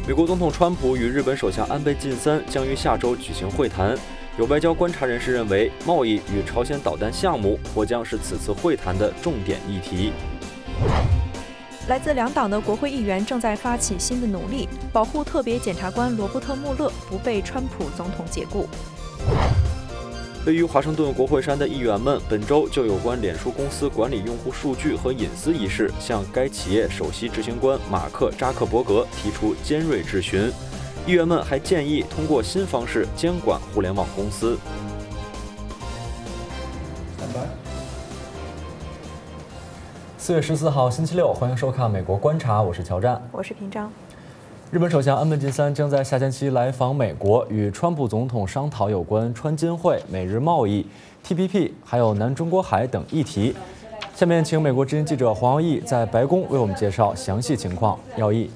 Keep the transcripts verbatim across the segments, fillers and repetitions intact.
美国总统川普与日本首相安倍晋三将于下周举行会谈。有外交观察人士认为，贸易与朝鲜导弹项目或将是此次会谈的重点议题。 来自两党的国会议员正在发起新的努力，保护特别检察官罗伯特·穆勒不被川普总统解雇。 位于华盛顿国会山的议员们本周就有关脸书公司管理用户数据和隐私一事，向该企业首席执行官马克·扎克伯格提出尖锐质询。议员们还建议通过新方式监管互联网公司。 四月十四号星期六，欢迎收看《美国观察》，我是乔战， 我是平章。 日本首相安倍晋三将在下星期来访美国，与川普总统商讨有关川金会、美日贸易、T P P 还有南中国海等议题。下面请美国之音记者黄耀义在白宫为我们介绍详细情况。耀义。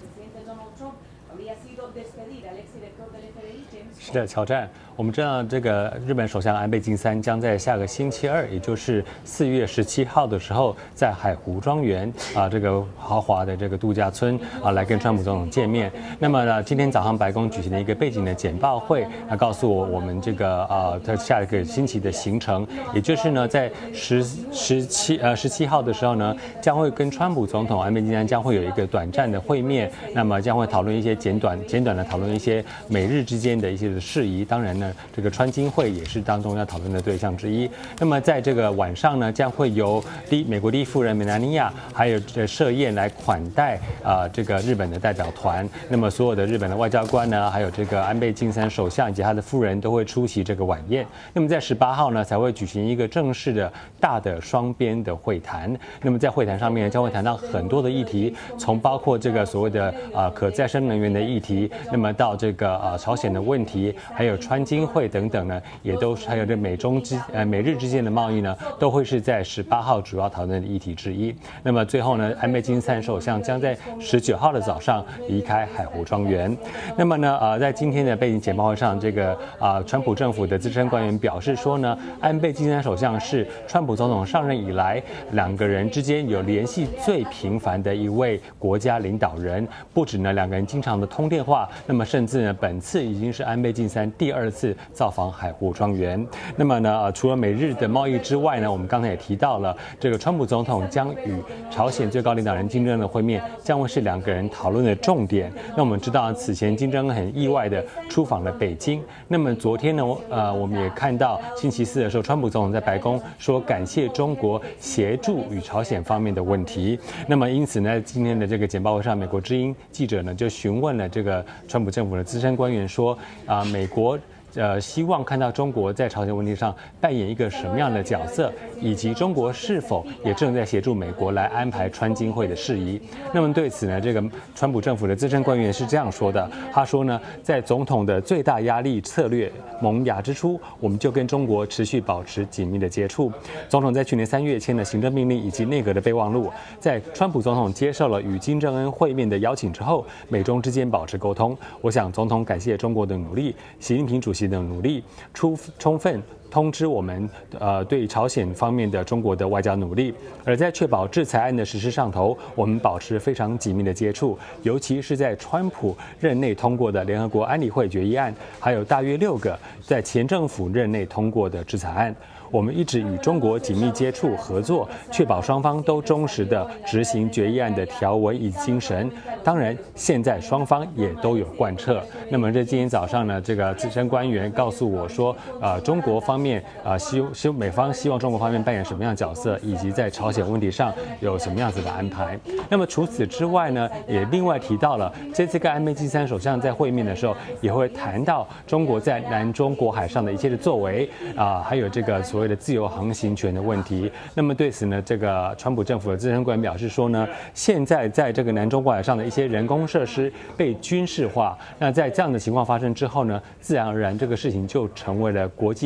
是的，乔战。我们知道，这个日本首相安倍晋三将在下个星期二，也就是四月十七号的时候，在海湖庄园啊这个豪华的这个度假村啊来跟川普总统见面。那么呢，今天早上白宫举行了一个背景的简报会，啊告诉我我们这个啊在下一个星期的行程，也就是呢在十十七呃十七号的时候呢，将会跟川普总统安倍晋三将会有一个短暂的会面，那么将会讨论一些简短简短的讨论一些美日之间的一些的事宜，当然呢。这个川金会也是当中要讨论的对象之一。那么在这个晚上呢，将会由第美国第一夫人梅兰妮亚还有这设宴来款待啊、呃、这个日本的代表团。那么所有的日本的外交官呢，还有这个安倍晋三首相以及他的夫人都会出席这个晚宴。那么在十八号呢，才会举行一个正式的大的双边的会谈。那么在会谈上面将会谈到很多的议题，从包括这个所谓的啊、呃、可再生能源的议题，那么到这个啊、呃、朝鲜的问题，还有川金会等等呢，也都还有这美中之呃美日之间的贸易呢，都会是在十八号主要讨论的议题之一。那么最后呢，安倍晋三首相将在十九号的早上离开海湖庄园。那么呢，呃，在今天的背景简报会上，这个啊、呃，川普政府的资深官员表示说呢，安倍晋三首相是川普总统上任以来两个人之间有联系最频繁的一位国家领导人。不止呢，两个人经常的通电话，那么甚至呢，本次已经是安倍晋三第二次造访海湖庄园。那么呢，呃，除了美日的贸易之外呢，我们刚才也提到了，这个川普总统将与朝鲜最高领导人金正恩的会面，将会是两个人讨论的重点。那我们知道，此前金正恩很意外的出访了北京。那么昨天呢，呃，我们也看到星期四的时候，川普总统在白宫说感谢中国协助与朝鲜方面的问题。那么因此呢，今天的这个简报会上，美国之音记者呢就询问了这个川普政府的资深官员说，啊、呃，美国。呃，希望看到中国在朝鲜问题上扮演一个什么样的角色，以及中国是否也正在协助美国来安排川金会的事宜。那么对此呢，这个川普政府的资深官员是这样说的，他说呢，在总统的最大压力策略萌芽之初，我们就跟中国持续保持紧密的接触。总统在去年三月签了行政命令以及内阁的备忘录，在川普总统接受了与金正恩会面的邀请之后，美中之间保持沟通。我想总统感谢中国的努力，习近平主席的努力，出充分通知我们，呃，对朝鲜方面的中国的外交努力。而在确保制裁案的实施上头，我们保持非常紧密的接触，尤其是在川普任内通过的联合国安理会决议案，还有大约六个在前政府任内通过的制裁案。我们一直与中国紧密接触合作，确保双方都忠实地执行决议案的条文与精神。当然，现在双方也都有贯彻。那么，这今天早上呢，这个资深官员告诉我说，呃，中国方面呃希希美方希望中国方面扮演什么样的角色，以及在朝鲜问题上有什么样子的安排。那么除此之外呢，也另外提到了这次跟安倍晋三首相在会面的时候，也会谈到中国在南中国海上的一切的作为啊、呃，还有这个所谓的自由航行权的问题。那么对此呢，这个川普政府的资深官员表示说呢，现在在这个南中国海上的一些人工设施被军事化，那在这样的情况发生之后呢，自然而然这个事情就成为了国际关注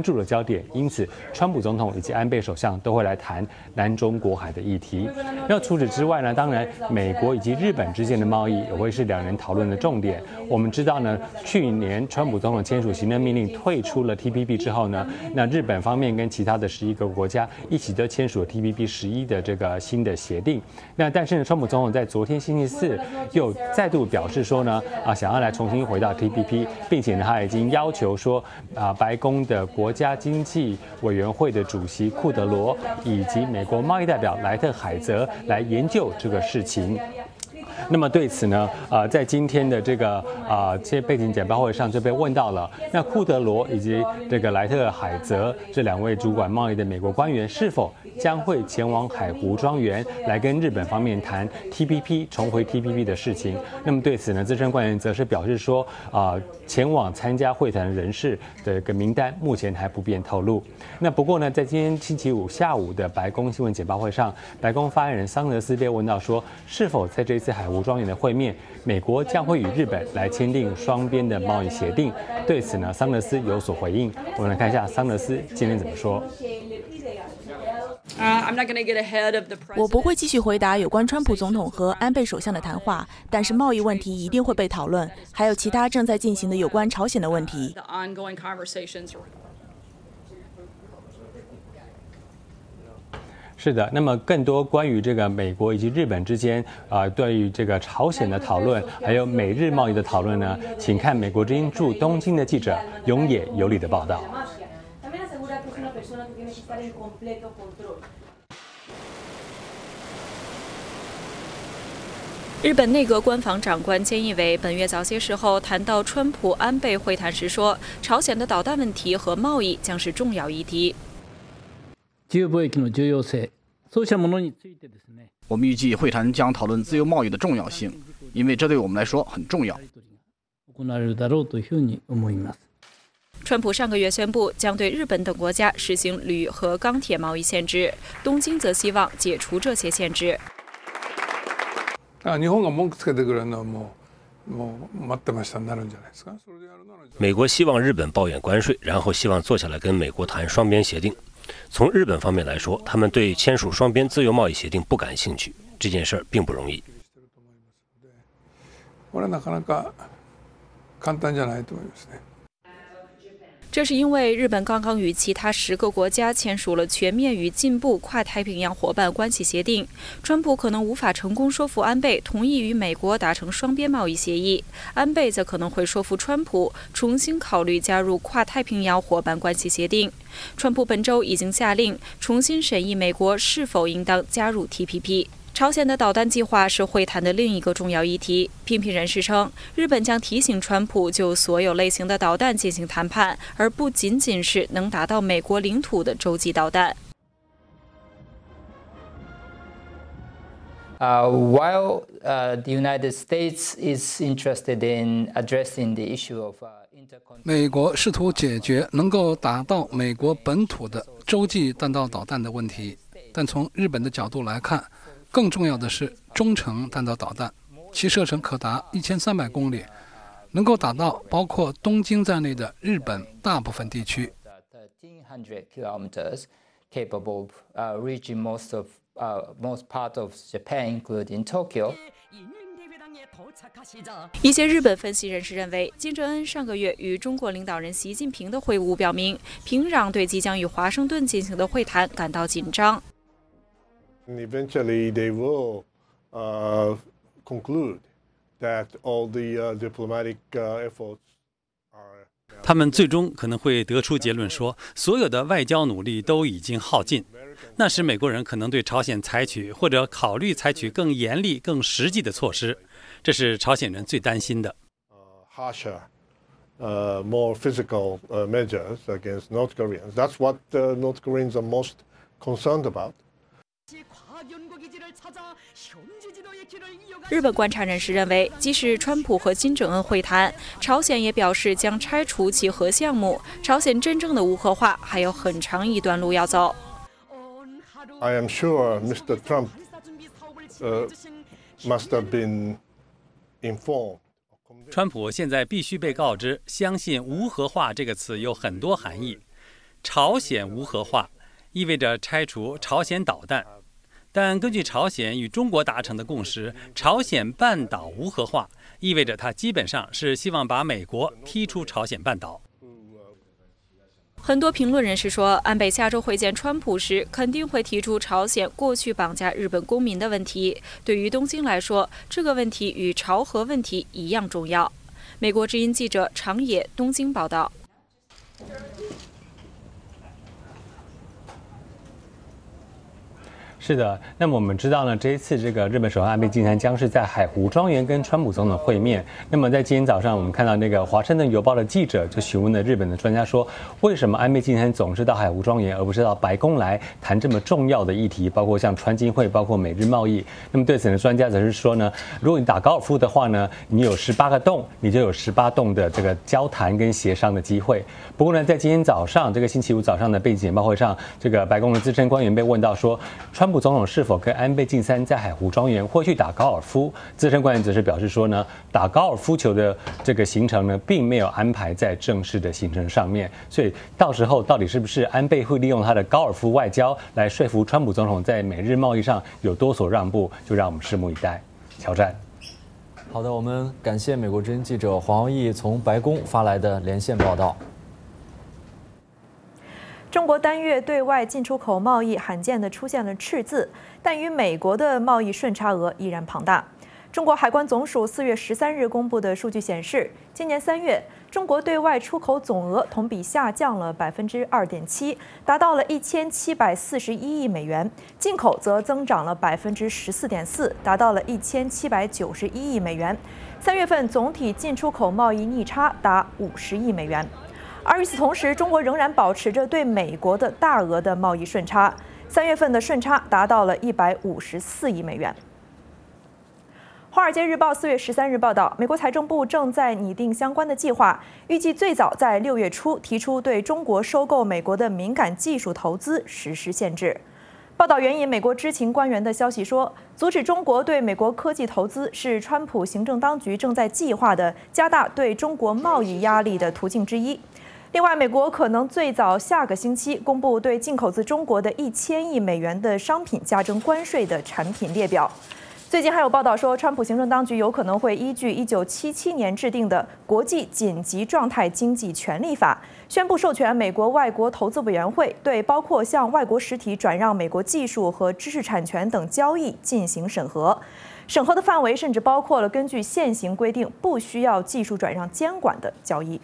注了焦点，因此川普总统以及安倍首相都会来谈南中国海的议题。那除此之外呢，当然美国以及日本之间的贸易也会是两人讨论的重点。我们知道呢，去年川普总统签署行政命令退出了 T P P 之后呢，那日本方面跟其他的十一个国家一起都签署了 T P P 十一的这个新的协定。那但是呢，川普总统在昨天星期四又再度表示说呢，啊想要来重新回到 T P P， 并且呢他已经要求说啊白宫的国家经济委员会的主席库德罗以及美国贸易代表莱特海泽来研究这个事情。那么对此呢，呃，在今天的这个啊这些背景简报会上就被问到了，那库德罗以及这个莱特海泽这两位主管贸易的美国官员是否将会前往海湖庄园来跟日本方面谈 T P P 重回 T P P 的事情？那么对此呢，资深官员则是表示说，啊、呃，前往参加会谈的人士的一个名单目前还不便透露。那不过呢，在今天星期五下午的白宫新闻简报会上，白宫发言人桑德斯被问到说，是否在这一次海湖庄园的会面，美国将会与日本来签订双边的贸易协定？对此呢，桑德斯有所回应。我们来看一下桑德斯今天怎么说。 我不会继续回答有关川普总统和安倍首相的谈话，但是贸易问题一定会被讨论，还有其他正在进行的有关朝鲜的问题。 是的，那么更多关于这个美国以及日本之间啊、呃，对于这个朝鲜的讨论，还有美日贸易的讨论呢，请看美国之音驻东京的记者永野有里的报道。 日本内阁官房长官菅义伟本月早些时候谈到川普安倍会谈时说，朝鲜的导弹问题和贸易将是重要议题。 自由貿易の重要性、そうしたものについてですね。 我们预计会谈将讨论自由贸易的重要性，因为这对我们来说很重要。 行われるだろうというふうに思います。 川普上个月宣布将对日本等国家实行铝和钢铁贸易限制，东京则希望解除这些限制。 日本が文句つけてくるのはもうもう待ってましたになるんじゃないですか。 美国希望日本抱怨关税，然后希望坐下来跟美国谈双边协定。从日本方面来说，他们对签署双边自由贸易协定不感兴趣，这件事儿并不容易。 これなかなか簡単じゃないと思いますね。 这是因为日本刚刚与其他十个国家签署了全面与进步跨太平洋伙伴关系协定，川普可能无法成功说服安倍同意与美国达成双边贸易协议，安倍则可能会说服川普重新考虑加入跨太平洋伙伴关系协定。川普本周已经下令重新审议美国是否应当加入 T P P。朝鲜的导弹计划是会谈的另一个重要议题。批评人士称，日本将提醒川普就所有类型的导弹进行谈判，而不仅仅是能达到美国领土的洲际导弹。 Uh, while uh, the United States is interested in addressing the issue of uh, 美国试图解决能够打到美国本土的洲际弹道导弹的问题，但从日本的角度来看，更重要的是中程弹道导弹，其射程可达一千三百公里，能够打到包括东京在内的日本大部分地区。 一些日本分析人士认为，金正恩上个月与中国领导人习近平的会晤表明，平壤对即将与华盛顿进行的会谈感到紧张。 Eventually, they will uh, conclude that all the uh, diplomatic uh, efforts are. 他们最终可能会得出结论说，所有的外交努力都已经耗尽。那时，美国人可能对朝鲜采取或者考虑采取更严厉、更实际的措施，这是朝鲜人最担心的。 Uh, harsher, uh, more physical uh, measures against North Koreans. That's what the North Koreans are most concerned about. 日本观察人士认为，即使川普和金正恩会谈，朝鲜也表示将拆除其核项目，朝鲜真正的无核化还有很长一段路要走。 I am sure Mister Trump uh, must have been informed. 川普现在必须被告知，相信“无核化”这个词有很多含义。 朝鲜无核化意味着拆除朝鲜导弹，但根据朝鲜与中国达成的共识，朝鲜半岛无核化意味着它基本上是希望把美国踢出朝鲜半岛。 很多评论人士说，安倍下周会见川普时，肯定会提出朝鲜过去绑架日本公民的问题。对于东京来说，这个问题与朝核问题一样重要。美国之音记者长野东京报道。 是的，那么我们知道呢，这一次这个日本首相安倍晋三将是在海湖庄园跟川普总统会面。那么在今天早上，我们看到那个《华盛顿邮报》的记者就询问了日本的专家说，为什么安倍晋三总是到海湖庄园，而不是到白宫来谈这么重要的议题，包括像川金会，包括美日贸易？那么对此呢，专家则是说呢，如果你打高尔夫的话呢，你有十八个洞，你就有十八洞的这个交谈跟协商的机会。不过呢，在今天早上这个星期五早上的背景简报会上，这个白宫的资深官员被问到说，川普总统是否跟安倍晋三在海湖庄园会去打高尔夫？资深官员则是表示说呢，打高尔夫球的这个行程呢，并没有安排在正式的行程上面。所以到时候到底是不是安倍会利用他的高尔夫外交来说服川普总统在美日贸易上有多所让步，就让我们拭目以待。乔战。 好的，我们感谢美国之音记者黄耀义从白宫发来的连线报道。 中国单月对外进出口贸易罕见地出现了赤字，但与美国的贸易顺差额依然庞大。中国海关总署四月十三日公布的数据显示，今年三月，中国对外出口总额同比下降了百分之二点七，达到了一千七百四十一亿美元；进口则增长了百分之十四点四，达到了一千七百九十一亿美元。三月份总体进出口贸易逆差达五十亿美元。而与此同时，中国仍然保持着对美国的大额的贸易顺差，三月份的顺差达到了一百五十四亿美元。《华尔街日报》四月十三日报道，美国财政部正在拟定相关的计划，预计最早在六月初提出对中国收购美国的敏感技术投资实施限制。报道援引美国知情官员的消息说，阻止中国对美国科技投资是川普行政当局正在计划的加大对中国贸易压力的途径之一。另外，美国可能最早下个星期公布对进口自中国的一千亿美元的商品加征关税的产品列表。最近还有报道说，川普行政当局有可能会依据一九七七年制定的《国际紧急状态经济权利法》，宣布授权美国外国投资委员会对包括向外国实体转让美国技术和知识产权等交易进行审核。审核的范围甚至包括了根据现行规定不需要技术转让监管的交易。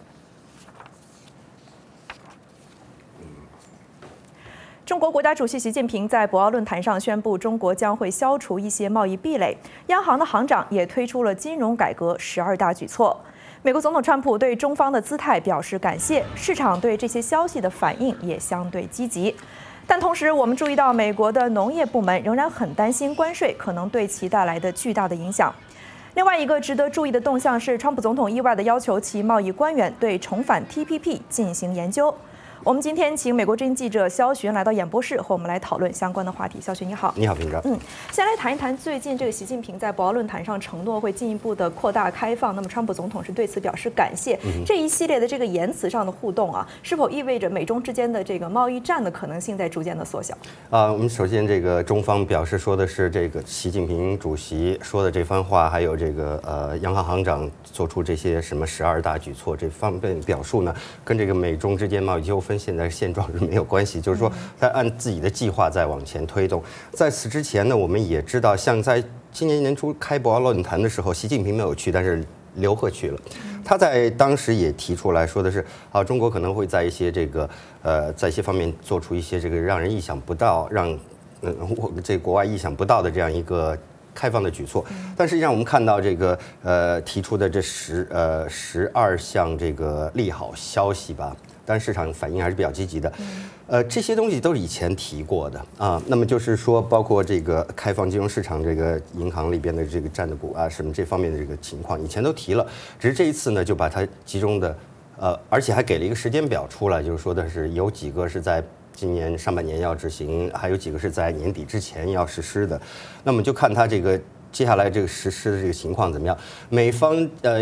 中国国家主席习近平在博鳌论坛上宣布，中国将会消除一些贸易壁垒。央行的行长也推出了金融改革十二大举措。美国总统川普对中方的姿态表示感谢，市场对这些消息的反应也相对积极。但同时，我们注意到美国的农业部门仍然很担心关税可能对其带来的巨大的影响。另外一个值得注意的动向是，川普总统意外地要求其贸易官员对重返 T P P 进行研究。我们今天请美国之音记者肖寻来到演播室，和我们来讨论相关的话题。肖寻，你好。 你好，平章。 嗯，先来谈一谈最近这个习近平在博鳌论坛上承诺会进一步的扩大开放，那么川普总统是对此表示感谢。嗯、这一系列的这个言辞上的互动啊，是否意味着美中之间的这个贸易战的可能性在逐渐的缩小？ 啊、呃，我们首先这个中方表示说的是这个习近平主席说的这番话，还有这个呃央行行长做出这些什么十二大举措这方面表述呢，跟这个美中之间贸易纠纷现在现状是没有关系，就是说他按自己的计划在往前推动。在此之前呢，我们也知道，像在今年年初开博鳌论坛的时候，习近平没有去，但是刘鹤去了。他在当时也提出来说的是，啊，中国可能会在一些这个呃，在一些方面做出一些这个让人意想不到、让嗯我这国外意想不到的这样一个开放的举措。但实际上，我们看到这个呃提出的这十呃十二项这个利好消息吧。但市场反应还是比较积极的，呃，这些东西都是以前提过的啊。那么就是说，包括这个开放金融市场，这个银行里边的这个占的股啊，什么这方面的这个情况，以前都提了，只是这一次呢，就把它集中的，呃，而且还给了一个时间表出来，就是说的是有几个是在今年上半年要执行，还有几个是在年底之前要实施的。那么就看它这个接下来这个实施的这个情况怎么样。美方呃。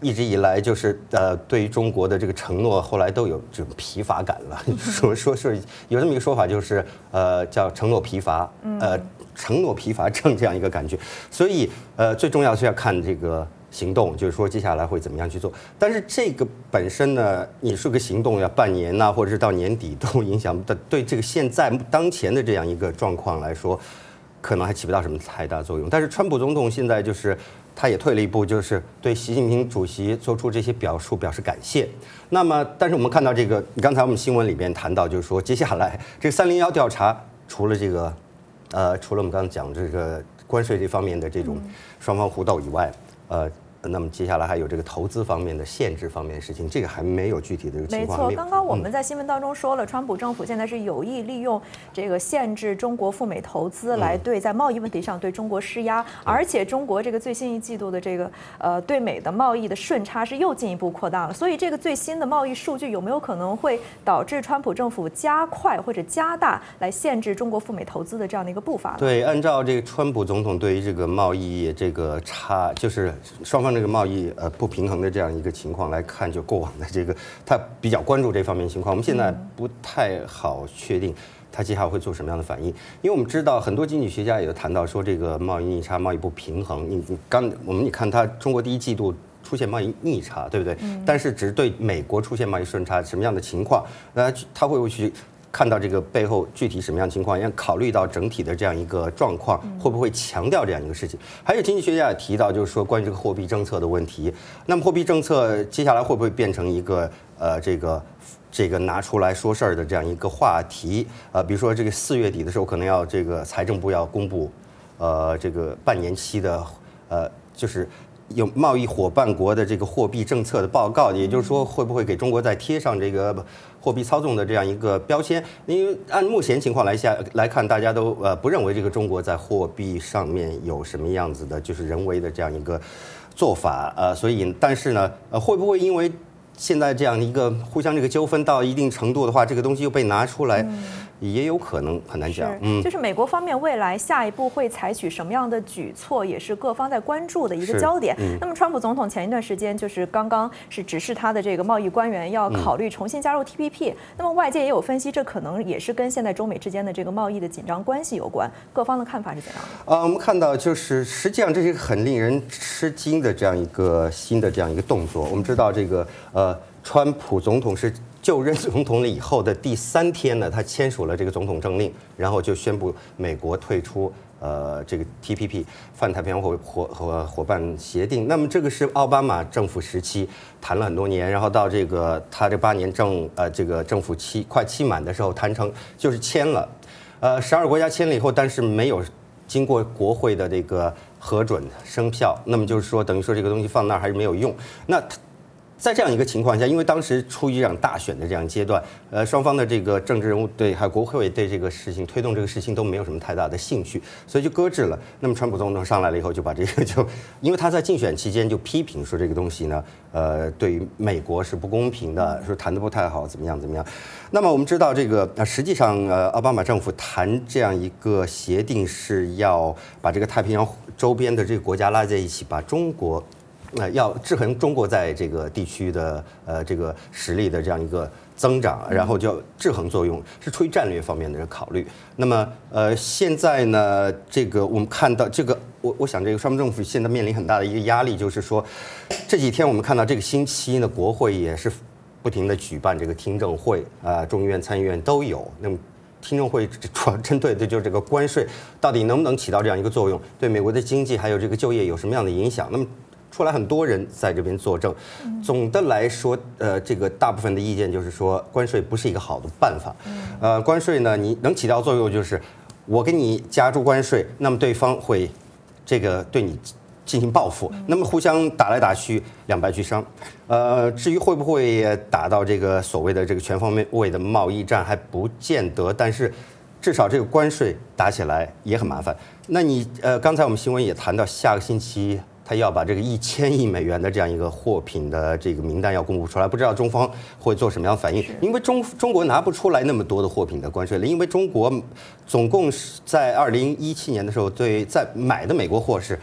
一直以来就是呃对于中国的这个承诺，后来都有这种疲乏感了。说说是有这么一个说法，就是呃叫承诺疲乏，呃承诺疲乏症这样一个感觉。所以呃最重要是要看这个行动，就是说接下来会怎么样去做。但是这个本身呢，你说个行动要半年呐、啊，或者是到年底都影响的，对这个现在当前的这样一个状况来说，可能还起不到什么太大作用。但是川普总统现在就是他也退了一步，就是对习近平主席做出这些表述表示感谢。那么，但是我们看到这个，刚才我们新闻里边谈到，就是说接下来这个三零幺调查，除了这个，呃，除了我们刚才讲这个关税这方面的这种双方互斗以外，呃。那么接下来还有这个投资方面的限制方面的事情，这个还没有具体的这个情况。 没错，刚刚我们在新闻当中说了，川普政府现在是有意利用这个限制中国赴美投资来对在贸易问题上对中国施压，而且中国这个最新一季度的这个呃对美的贸易的顺差是又进一步扩大了。所以这个最新的贸易数据有没有可能会导致川普政府加快或者加大来限制中国赴美投资的这样的一个步伐？ 对，按照这个川普总统对于这个贸易这个差，就是双方。这个贸易呃不平衡的这样一个情况来看，就过往的这个他比较关注这方面情况。我们现在不太好确定他接下来会做什么样的反应，因为我们知道很多经济学家也有谈到说这个贸易逆差、贸易不平衡。你你刚我们你看它中国第一季度出现贸易逆差，对不对？嗯、但是只是对美国出现贸易顺差，什么样的情况？那他会不会去？看到这个背后具体什么样的情况，要考虑到整体的这样一个状况，会不会强调这样一个事情？还有经济学家也提到，就是说关于这个货币政策的问题。那么货币政策接下来会不会变成一个呃这个这个拿出来说事儿的这样一个话题？呃，比如说这个四月底的时候，可能要这个财政部要公布呃这个半年期的呃就是有贸易伙伴国的这个货币政策的报告，也就是说会不会给中国再贴上这个货币操纵的这样一个标签？因为按目前情况来下来看，大家都呃不认为这个中国在货币上面有什么样子的，就是人为的这样一个做法，呃，所以但是呢，呃，会不会因为现在这样一个互相这个纠纷到一定程度的话，这个东西又被拿出来？嗯也有可能，很难讲。 嗯，就是美国方面未来下一步会采取什么样的举措，也是各方在关注的一个焦点。嗯、那么，川普总统前一段时间就是刚刚是指示他的这个贸易官员要考虑重新加入 T P P、嗯。那么，外界也有分析，这可能也是跟现在中美之间的这个贸易的紧张关系有关。各方的看法是怎样的？ 呃，我们看到就是实际上这是一个很令人吃惊的这样一个新的这样一个动作。我们知道这个呃，川普总统是。就任总统了以后的第三天呢，他签署了这个总统政令，然后就宣布美国退出呃这个 T P P 泛太平洋伙伙伙伙伴协定。那么这个是奥巴马政府时期谈了很多年，然后到这个他这八年政呃这个政府期快期满的时候谈成就是签了，呃十二个国家签了以后，但是没有经过国会的这个核准生效，那么就是说等于说这个东西放那儿还是没有用。那在这样一个情况下，因为当时处于这样大选的这样阶段，呃，双方的这个政治人物对还有国会对这个事情推动这个事情都没有什么太大的兴趣，所以就搁置了。那么川普总统上来了以后，就把这个就，因为他在竞选期间就批评说这个东西呢，呃，对于美国是不公平的，说谈得不太好，怎么样怎么样。那么我们知道这个，呃，实际上呃，奥巴马政府谈这样一个协定是要把这个太平洋周边的这个国家拉在一起，把中国。呃，要制衡中国在这个地区的呃这个实力的这样一个增长，然后就制衡作用是出于战略方面的考虑。那么呃现在呢，这个我们看到这个，我我想这个川普政府现在面临很大的一个压力，就是说这几天我们看到这个星期呢，国会也是不停的举办这个听证会啊、呃，众议院、参议院都有。那么听证会主要针对的就是这个关税到底能不能起到这样一个作用，对美国的经济还有这个就业有什么样的影响？那么出来很多人在这边作证，总的来说，呃，这个大部分的意见就是说，关税不是一个好的办法。呃，关税呢，你能起到作用就是，我给你加注关税，那么对方会这个对你进行报复，那么互相打来打去，两败俱伤。呃，至于会不会打到这个所谓的这个全方位的贸易战，还不见得，但是至少这个关税打起来也很麻烦。那你呃，刚才我们新闻也谈到，下个星期。他要把这个一千亿美元的这样一个货品的这个名单要公布出来，不知道中方会做什么样的反应？因为中中国拿不出来那么多的货品的关税了，因为中国总共是在二零一七年的时候对在买的美国货是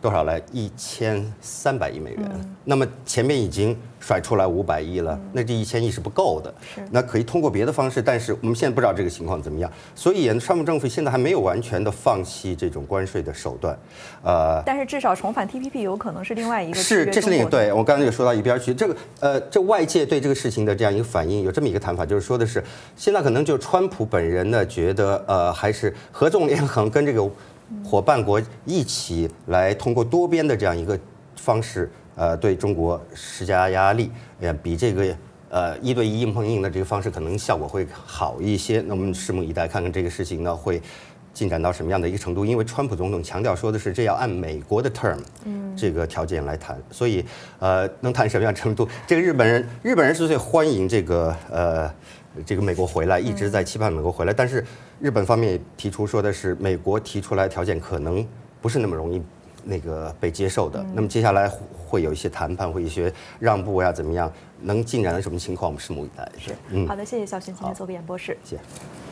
多少来一千三百亿美元。嗯、那么前面已经甩出来五百亿了，嗯、那这一千亿是不够的。那可以通过别的方式，但是我们现在不知道这个情况怎么样，所以川普政府现在还没有完全的放弃这种关税的手段。呃， 但是至少重返 T P P 有可能是另外一个是，这是另一个。对我刚才也说到一边去，这个呃，这外界对这个事情的这样一个反应有这么一个谈法，就是说的是现在可能就川普本人呢觉得呃还是合纵连横，跟这个伙伴国一起来通过多边的这样一个方式，呃，对中国施加压力，呃，比这个呃一对一硬碰硬的这个方式可能效果会好一些。那我们拭目以待，看看这个事情呢会进展到什么样的一个程度。因为川普总统强调说的是这要按美国的 term 这个条件来谈，所以呃能谈什么样程度？这个日本人日本人是最欢迎这个呃这个美国回来，一直在期盼美国回来，但是日本方面也提出说的是美国提出来的条件可能不是那么容易那个被接受的。那么接下来会有一些谈判，会有一些让步呀，怎么样？能进展到什么情况？我们拭目以待。 是，嗯，好的，谢谢小轩今天做个演播室。 谢谢。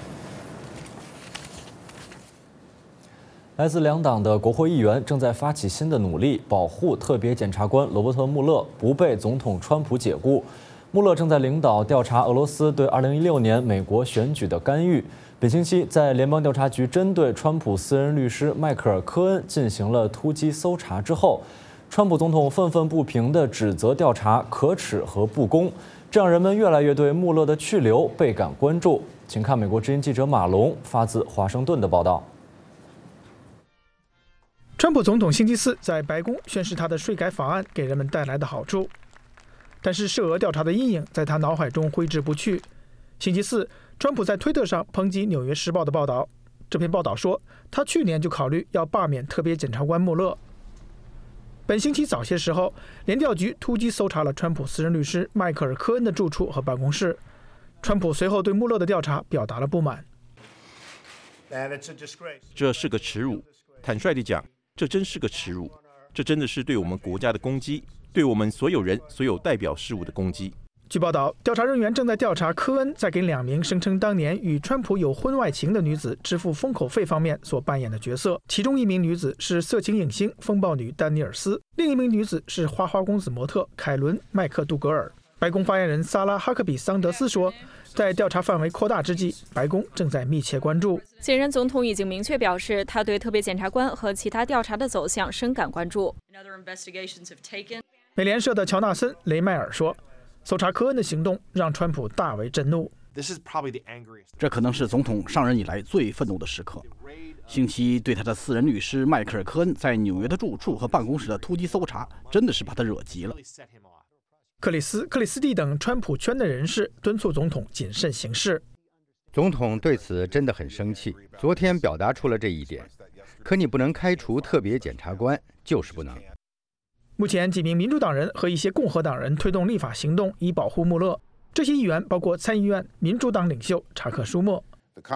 来自两党的国会议员正在发起新的努力，保护特别检察官罗伯特·穆勒不被总统川普解雇。穆勒正在领导调查俄罗斯对二零一六年美国选举的干预。本星期，在联邦调查局针对川普私人律师迈克尔·科恩进行了突击搜查之后，川普总统愤愤不平地指责调查可耻和不公，这让人们越来越对穆勒的去留倍感关注。请看美国之音记者马龙发自华盛顿的报道。 川普总统星期四在白宫宣示他的税改法案给人们带来的好处，但是涉俄调查的阴影在他脑海中挥之不去。星期四，川普在推特上抨击《纽约时报》的报道。这篇报道说，他去年就考虑要罢免特别检察官穆勒。本星期早些时候，联调局突击搜查了川普私人律师迈克尔·科恩的住处和办公室。川普随后对穆勒的调查表达了不满。 这是个耻辱，坦率地讲，这真是个耻辱，这真的是对我们国家的攻击，对我们所有人、所有代表事务的攻击。 据报道，调查人员正在调查科恩在给两名声称当年与川普有婚外情的女子支付封口费方面所扮演的角色。其中一名女子是色情影星风暴女丹尼尔斯，另一名女子是花花公子模特凯伦·麦克杜格尔。白宫发言人萨拉·哈克比桑德斯说，在调查范围扩大之际，白宫正在密切关注。 现任总统已经明确表示，他对特别检察官和其他调查的走向深感关注。 美联社的乔纳森·雷迈尔说，搜查科恩的行动让川普大为震怒。 这可能是总统上任以来最愤怒的时刻。星期一对他的私人律师迈克尔·科恩在纽约的住处和办公室的突击搜查，真的是把他惹急了。 克里斯·克里斯蒂等川普圈的人士敦促总统谨慎行事。 总统对此真的很生气，昨天表达出了这一点。可你不能开除特别检察官，就是不能。 目前，几名民主党人和一些共和党人推动立法行动以保护穆勒。这些议员包括参议院民主党领袖查克·舒默。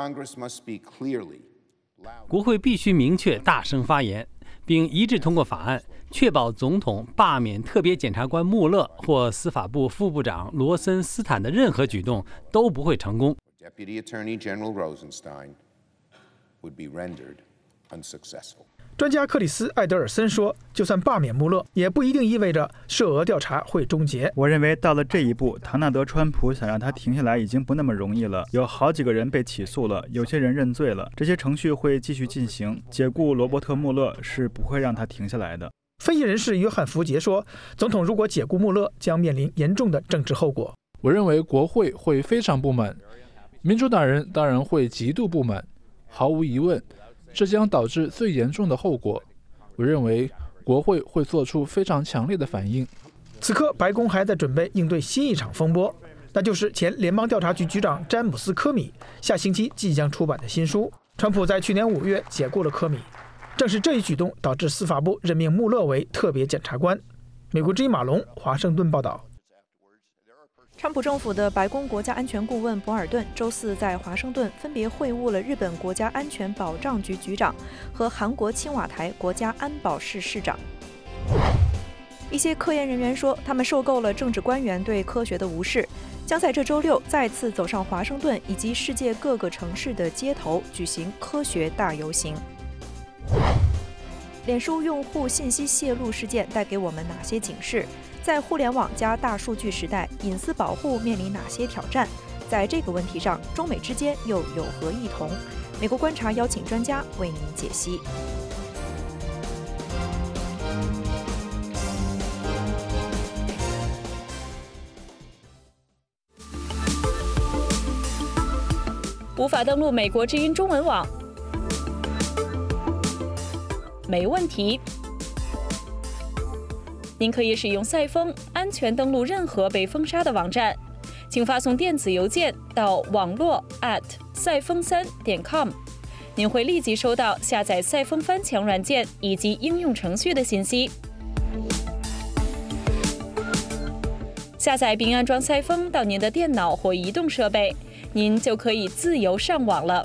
国会必须明确大声发言，并一致通过法案，确保总统罢免特别检察官穆勒或司法部副部长罗森斯坦的任何举动都不会成功。 专家克里斯·艾德尔森说，就算罢免穆勒，也不一定意味着涉俄调查会终结。 我认为到了这一步，唐纳德·川普想让他停下来已经不那么容易了。有好几个人被起诉了，有些人认罪了，这些程序会继续进行。解雇罗伯特·穆勒是不会让他停下来的。 分析人士约翰·福杰说，总统如果解雇穆勒，将面临严重的政治后果。 我认为国会会非常不满，民主党人当然会极度不满，毫无疑问。这将导致最严重的后果。我认为国会会做出非常强烈的反应。 此刻，白宫还在准备应对新一场风波，那就是前联邦调查局局长詹姆斯·科米下星期即将出版的新书。川普在去年五月解雇了科米，正是这一举动导致司法部任命穆勒为特别检察官。美国之音马龙华盛顿报道。 川普政府的白宫国家安全顾问博尔顿周四在华盛顿分别会晤了日本国家安全保障局局长和韩国青瓦台国家安保室室长。一些科研人员说，他们受够了政治官员对科学的无视，将在这周六再次走上华盛顿以及世界各个城市的街头举行科学大游行。 脸书用户信息泄露事件带给我们哪些警示？在互联网加大数据时代，隐私保护面临哪些挑战？在这个问题上，中美之间又有何异同？美国观察邀请专家为您解析。 无法登录美国之音中文网？没问题。您可以使用赛风安全登录任何被封杀的网站，请发送电子邮件到网络 at 赛风三点 com， 您会立即收到下载赛风翻墙软件以及应用程序的信息。下载并安装赛风到您的电脑或移动设备，您就可以自由上网了。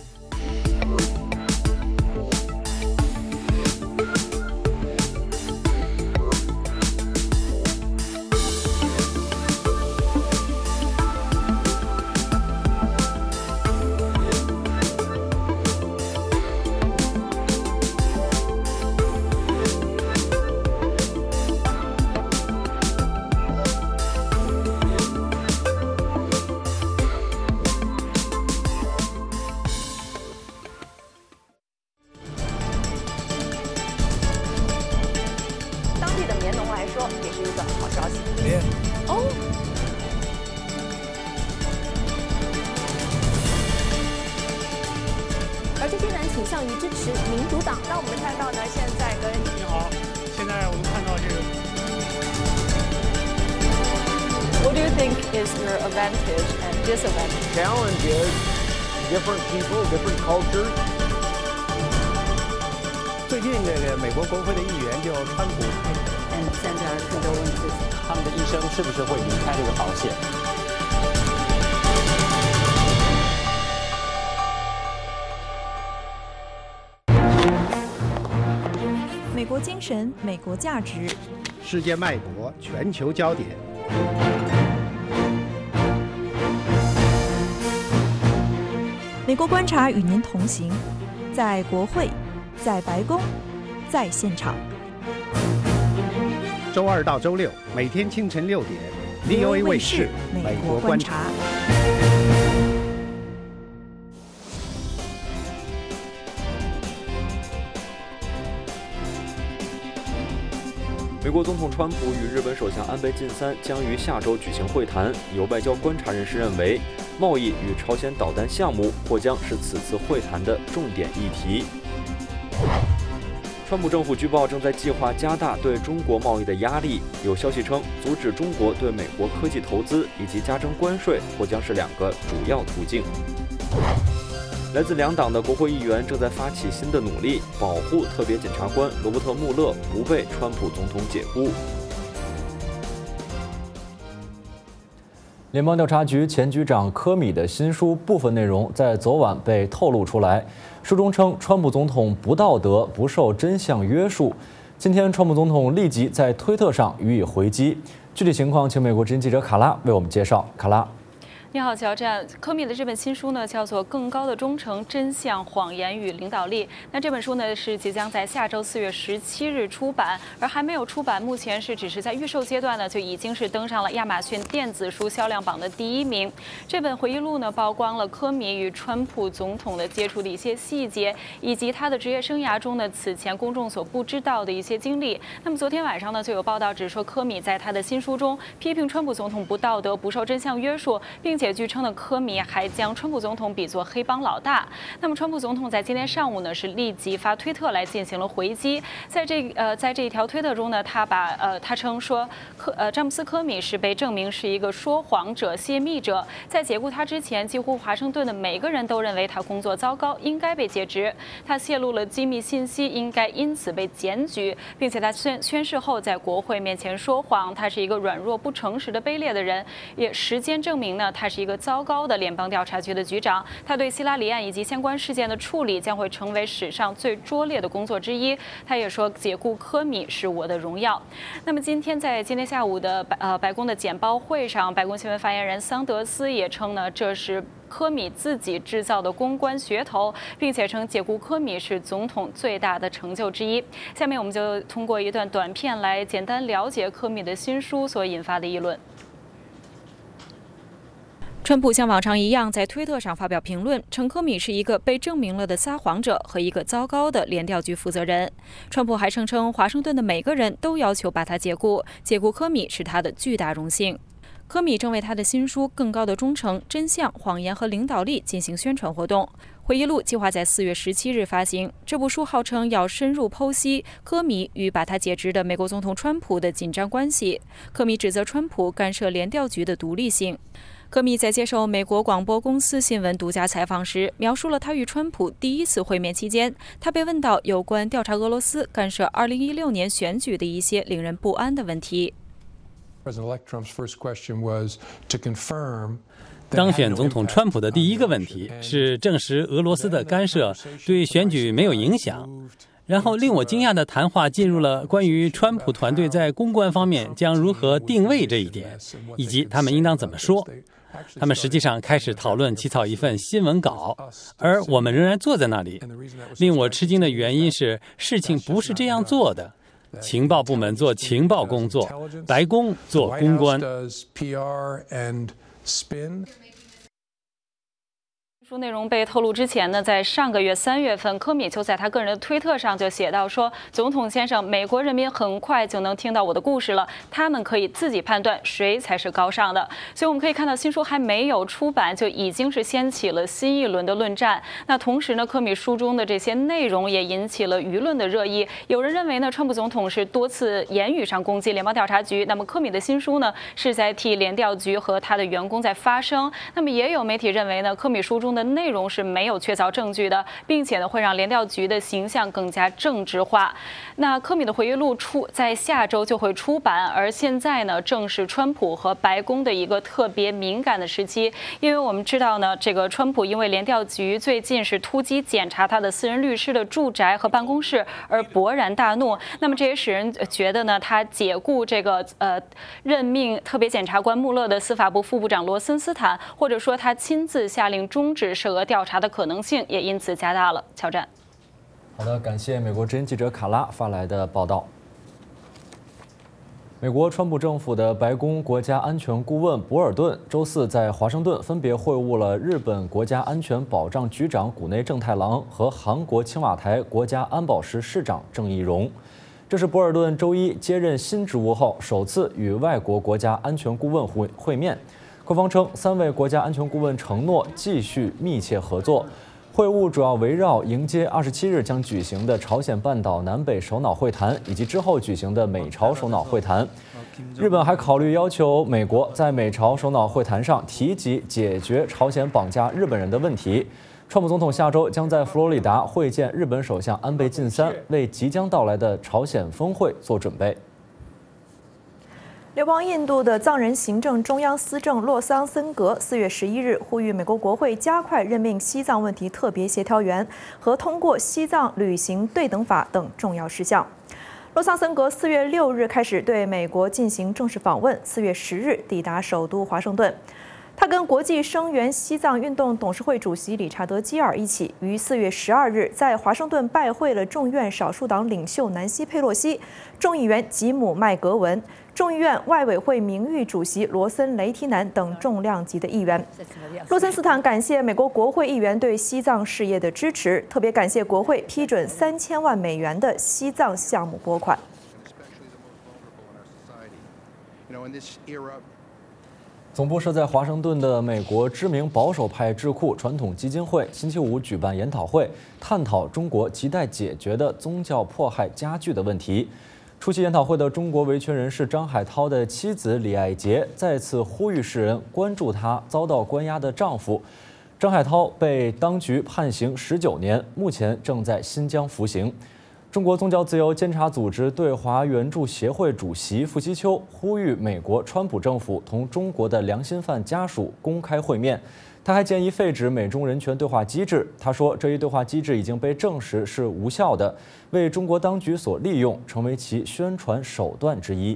而这些人倾向于支持民主党。那我们看到呢，现在跟你好，现在我们看到这个。 What do you think is your advantage and disadvantage? Challenge is different people, different cultures. 最近这个美国国会的议员就川普， 嗯，现在更多问题， 他们的医生是不是会离开这个保险？ 美国精神，美国价值， 世界脉搏，全球焦点。 美国观察与您同行，在国会，在白宫，在现场。 周二到周六，每天清晨六点 ，V O A 卫视《美国观察》。 美国总统川普与日本首相安倍晋三将于下周举行会谈。有外交观察人士认为，贸易与朝鲜导弹项目或将是此次会谈的重点议题。川普政府据报正在计划加大对中国贸易的压力。有消息称，阻止中国对美国科技投资以及加征关税或将是两个主要途径。来自两党的国会议员正在发起新的努力，保护特别检察官罗伯特·穆勒不被川普总统解雇。 联邦调查局前局长科米的新书部分内容在昨晚被透露出来，书中称川普总统不道德、不受真相约束。今天，川普总统立即在推特上予以回击。具体情况，请美国之音记者卡拉为我们介绍。卡拉。 你好，乔战。科米的这本新书呢，叫做《更高的忠诚：真相、谎言与领导力》。那这本书呢，是即将在下周四月十七日出版，而还没有出版，目前是只是在预售阶段呢，就已经是登上了亚马逊电子书销量榜的第一名。这本回忆录呢，曝光了科米与川普总统的接触的一些细节，以及他的职业生涯中呢，此前公众所不知道的一些经历。那么昨天晚上呢，就有报道指说，科米在他的新书中批评川普总统不道德、不受真相约束，并且据称的科米还将川普总统比作黑帮老大。那么川普总统在今天上午呢是立即发推特来进行了回击。在这呃在这一条推特中呢，他把呃他称说科呃詹姆斯科米是被证明是一个说谎者、泄密者。在解雇他之前，几乎华盛顿的每个人都认为他工作糟糕，应该被解职。他泄露了机密信息，应该因此被检举，并且他宣宣誓后在国会面前说谎，他是一个软弱不诚实的卑劣的人。也时间证明呢，他是是一个糟糕的联邦调查局的局长。他对希拉里案以及相关事件的处理将会成为史上最拙劣的工作之一。他也说，解雇科米是我的荣耀。那么今天在今天下午的白呃白宫的简报会上，白宫新闻发言人桑德斯也称呢，这是科米自己制造的公关噱头，并且称解雇科米是总统最大的成就之一。下面我们就通过一段短片来简单了解科米的新书所引发的议论。川普像往常一样在推特上发表评论，称科米是一个被证明了的撒谎者和一个糟糕的联调局负责人。川普还声称，华盛顿的每个人都要求把他解雇，解雇科米是他的巨大荣幸。科米正为他的新书《更高的忠诚、真相、谎言和领导力》进行宣传活动。回忆录计划在四月十七日发行。这部书号称要深入剖析科米与把他解职的美国总统川普的紧张关系。科米指责川普干涉联调局的独立性。科米在接受美国广播公司新闻独家采访时，描述了他与川普第一次会面期间，他被问到有关调查俄罗斯干涉二零一六年选举的一些令人不安的问题。 当选总统川普的第一个问题是证实俄罗斯的干涉对选举没有影响。然后令我惊讶的谈话进入了关于川普团队在公关方面将如何定位这一点，以及他们应当怎么说。他们实际上开始讨论起草一份新闻稿，而我们仍然坐在那里。令我吃惊的原因是，事情不是这样做的。情报部门做情报工作，白宫做公关。 书内容被透露之前呢，在上个月三月份，科米就在他个人的推特上就写到说：“总统先生，美国人民很快就能听到我的故事了，他们可以自己判断谁才是高尚的。”所以我们可以看到，新书还没有出版，就已经是掀起了新一轮的论战。那同时呢，科米书中的这些内容也引起了舆论的热议。有人认为呢，川普总统是多次言语上攻击联邦调查局，那么科米的新书呢，是在替联调局和他的员工在发声。那么也有媒体认为呢，科米书中的内容是没有确凿证据的，并且呢会让联调局的形象更加政治化。那科米的回忆录出在下周就会出版，而现在呢正是川普和白宫的一个特别敏感的时期，因为我们知道呢，这个川普因为联调局最近是突击检查他的私人律师的住宅和办公室而勃然大怒，那么这也使人觉得呢，他解雇这个呃任命特别检察官穆勒的司法部副部长罗森斯坦，或者说他亲自下令终止涉俄调查的可能性也因此加大了。乔战。 好的，感谢美国之音记者卡拉发来的报道。美国川普政府的白宫国家安全顾问博尔顿周四在华盛顿分别会晤了日本国家安全保障局长谷内正太郎和韩国青瓦台国家安保室室长郑义溶。这是博尔顿周一接任新职务后首次与外国国家安全顾问会会面。官方称，三位国家安全顾问承诺继续密切合作。会晤主要围绕迎接二十七日将举行的朝鲜半岛南北首脑会谈，以及之后举行的美朝首脑会谈。日本还考虑要求美国在美朝首脑会谈上提及解决朝鲜绑架日本人的问题。川普总统下周将在佛罗里达会见日本首相安倍晋三，为即将到来的朝鲜峰会做准备。 流亡印度的藏人行政中央司政洛桑森格四月十一日呼吁美国国会加快任命西藏问题特别协调员和通过西藏旅行对等法等重要事项。洛桑森格四月六日开始对美国进行正式访问，四月十日抵达首都华盛顿。他跟国际声援西藏运动董事会主席理查德·基尔一起，于四月十二日在华盛顿拜会了众院少数党领袖南希·佩洛西、众议员吉姆·麦格文、众议院外委会名誉主席罗森·雷提南等重量级的议员。洛森斯坦感谢美国国会议员对西藏事业的支持，特别感谢国会批准三千万美元的西藏项目拨款。 总部设在华盛顿的美国知名保守派智库传统基金会星期五举办研讨会，探讨中国亟待解决的宗教迫害加剧的问题。出席研讨会的中国维权人士张海涛的妻子李爱杰再次呼吁世人关注她遭到关押的丈夫。张海涛被当局判刑十九年，目前正在新疆服刑。 中国宗教自由监察组织对华援助协会主席傅西秋呼吁美国川普政府同中国的良心犯家属公开会面。他还建议废止美中人权对话机制。他说，这一对话机制已经被证实是无效的，为中国当局所利用，成为其宣传手段之一。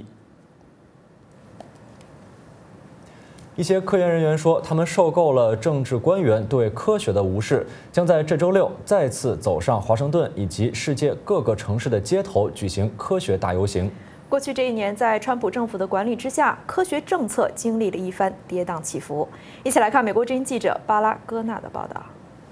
一些科研人员说，他们受够了政治官员对科学的无视，将在这周六再次走上华盛顿以及世界各个城市的街头举行科学大游行。 过去这一年，在川普政府的管理之下，科学政策经历了一番跌宕起伏。一起来看美国之音记者巴拉戈纳的报道。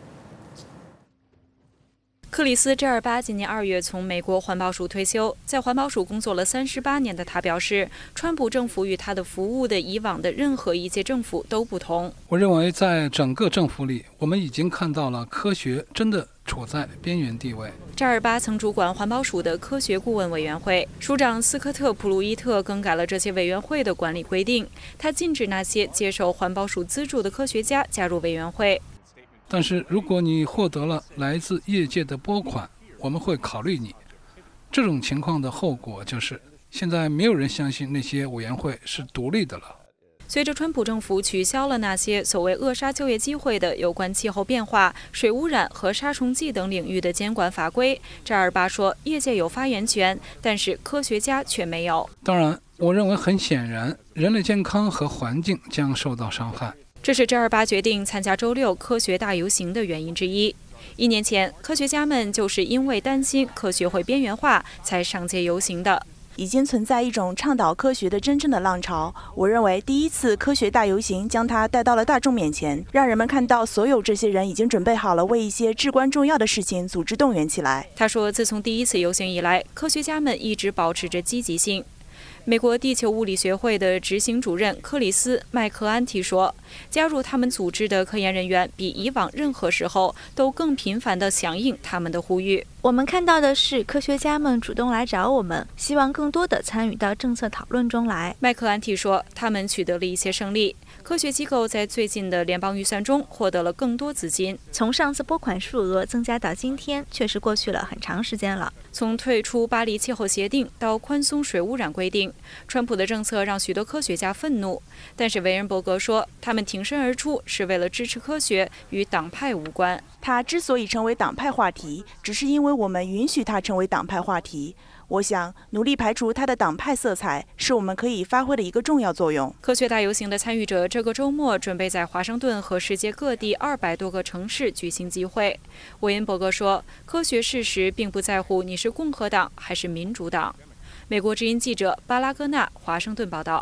克里斯·扎尔巴今年二月从美国环保署退休，在环保署工作了三十八年的他表示，川普政府与他的服务的以往的任何一届政府都不同。 我认为，在整个政府里，我们已经看到了科学真的处在边缘地位。 扎尔巴曾主管环保署的科学顾问委员会，署长斯科特·普鲁伊特更改了这些委员会的管理规定，他禁止那些接受环保署资助的科学家加入委员会。 但是如果你获得了来自业界的拨款，我们会考虑你。这种情况的后果就是，现在没有人相信那些委员会是独立的了。 随着川普政府取消了那些所谓扼杀就业机会的有关气候变化、水污染和杀虫剂等领域的监管法规，扎尔巴说，业界有发言权，但是科学家却没有。 当然，我认为很显然，人类健康和环境将受到伤害。 这是扎尔巴决定参加周六科学大游行的原因之一。一年前，科学家们就是因为担心科学会边缘化，才上街游行的。 已经存在一种倡导科学的真正的浪潮。我认为第一次科学大游行将它带到了大众面前，让人们看到所有这些人已经准备好了为一些至关重要的事情组织动员起来。 他说，自从第一次游行以来，科学家们一直保持着积极性。美国地球物理学会的执行主任克里斯·麦克安提说，加入他们组织的科研人员比以往任何时候都更频繁地响应他们的呼吁。 我们看到的是科学家们主动来找我们，希望更多地参与到政策讨论中来。 麦克安提说，他们取得了一些胜利。科学机构在最近的联邦预算中获得了更多资金。 从上次拨款数额增加到今天，确实过去了很长时间了。 从退出巴黎气候协定到宽松水污染规定，川普的政策让许多科学家愤怒。但是维恩伯格说，他们挺身而出是为了支持科学，与党派无关。 它之所以成为党派话题，只是因为我们允许它成为党派话题。我想，努力排除它的党派色彩，是我们可以发挥的一个重要作用。 科学大游行的参与者这个周末准备在华盛顿和世界各地二百多个城市举行集会。韦恩伯格说，科学事实并不在乎你是共和党还是民主党。美国之音记者巴拉戈纳华盛顿报道。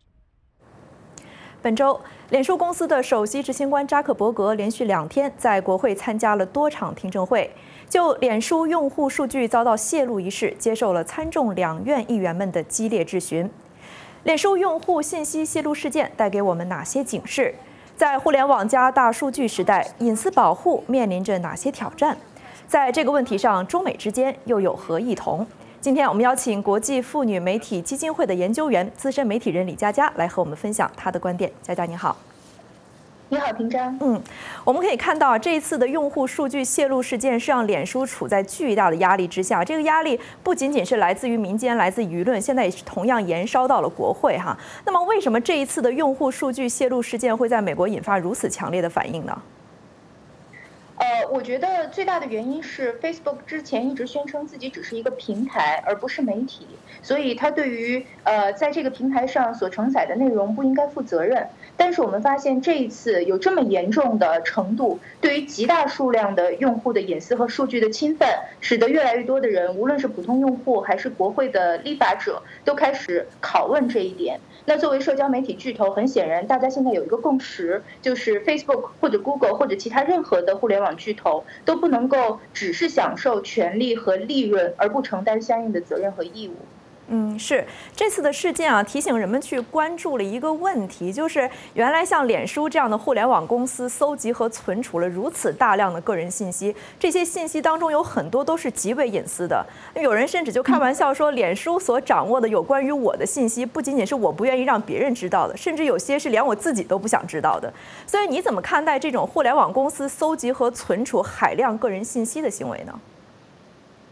本周，脸书公司的首席执行官扎克伯格连续两天在国会参加了多场听证会，就脸书用户数据遭到泄露一事，接受了参众两院议员们的激烈质询。脸书用户信息泄露事件带给我们哪些警示？在互联网加大数据时代，隐私保护面临着哪些挑战？在这个问题上，中美之间又有何异同？今天我们邀请国际妇女媒体基金会的研究员、资深媒体人李佳佳来和我们分享她的观点。佳佳你好。 你好，平章。 嗯，我们可以看到这一次的用户数据泄露事件是让脸书处在巨大的压力之下。这个压力不仅仅是来自于民间，来自舆论，现在也是同样延烧到了国会哈。那么，为什么这一次的用户数据泄露事件会在美国引发如此强烈的反应呢？ 呃，我觉得最大的原因是 Facebook 之前一直宣称自己只是一个平台，而不是媒体，所以它对于呃在这个平台上所承载的内容不应该负责任。但是我们发现这一次有这么严重的程度，对于极大数量的用户的隐私和数据的侵犯，使得越来越多的人，无论是普通用户还是国会的立法者，都开始拷问这一点。那作为社交媒体巨头，很显然大家现在有一个共识，就是 Facebook 或者 Google 或者其他任何的互联网巨头都不能够只是享受权利和利润，而不承担相应的责任和义务。 嗯，是这次的事件啊，提醒人们去关注了一个问题，就是原来像脸书这样的互联网公司搜集和存储了如此大量的个人信息，这些信息当中有很多都是极为隐私的。有人甚至就开玩笑说，脸书所掌握的有关于我的信息，不仅仅是我不愿意让别人知道的，甚至有些是连我自己都不想知道的。所以你怎么看待这种互联网公司搜集和存储海量个人信息的行为呢？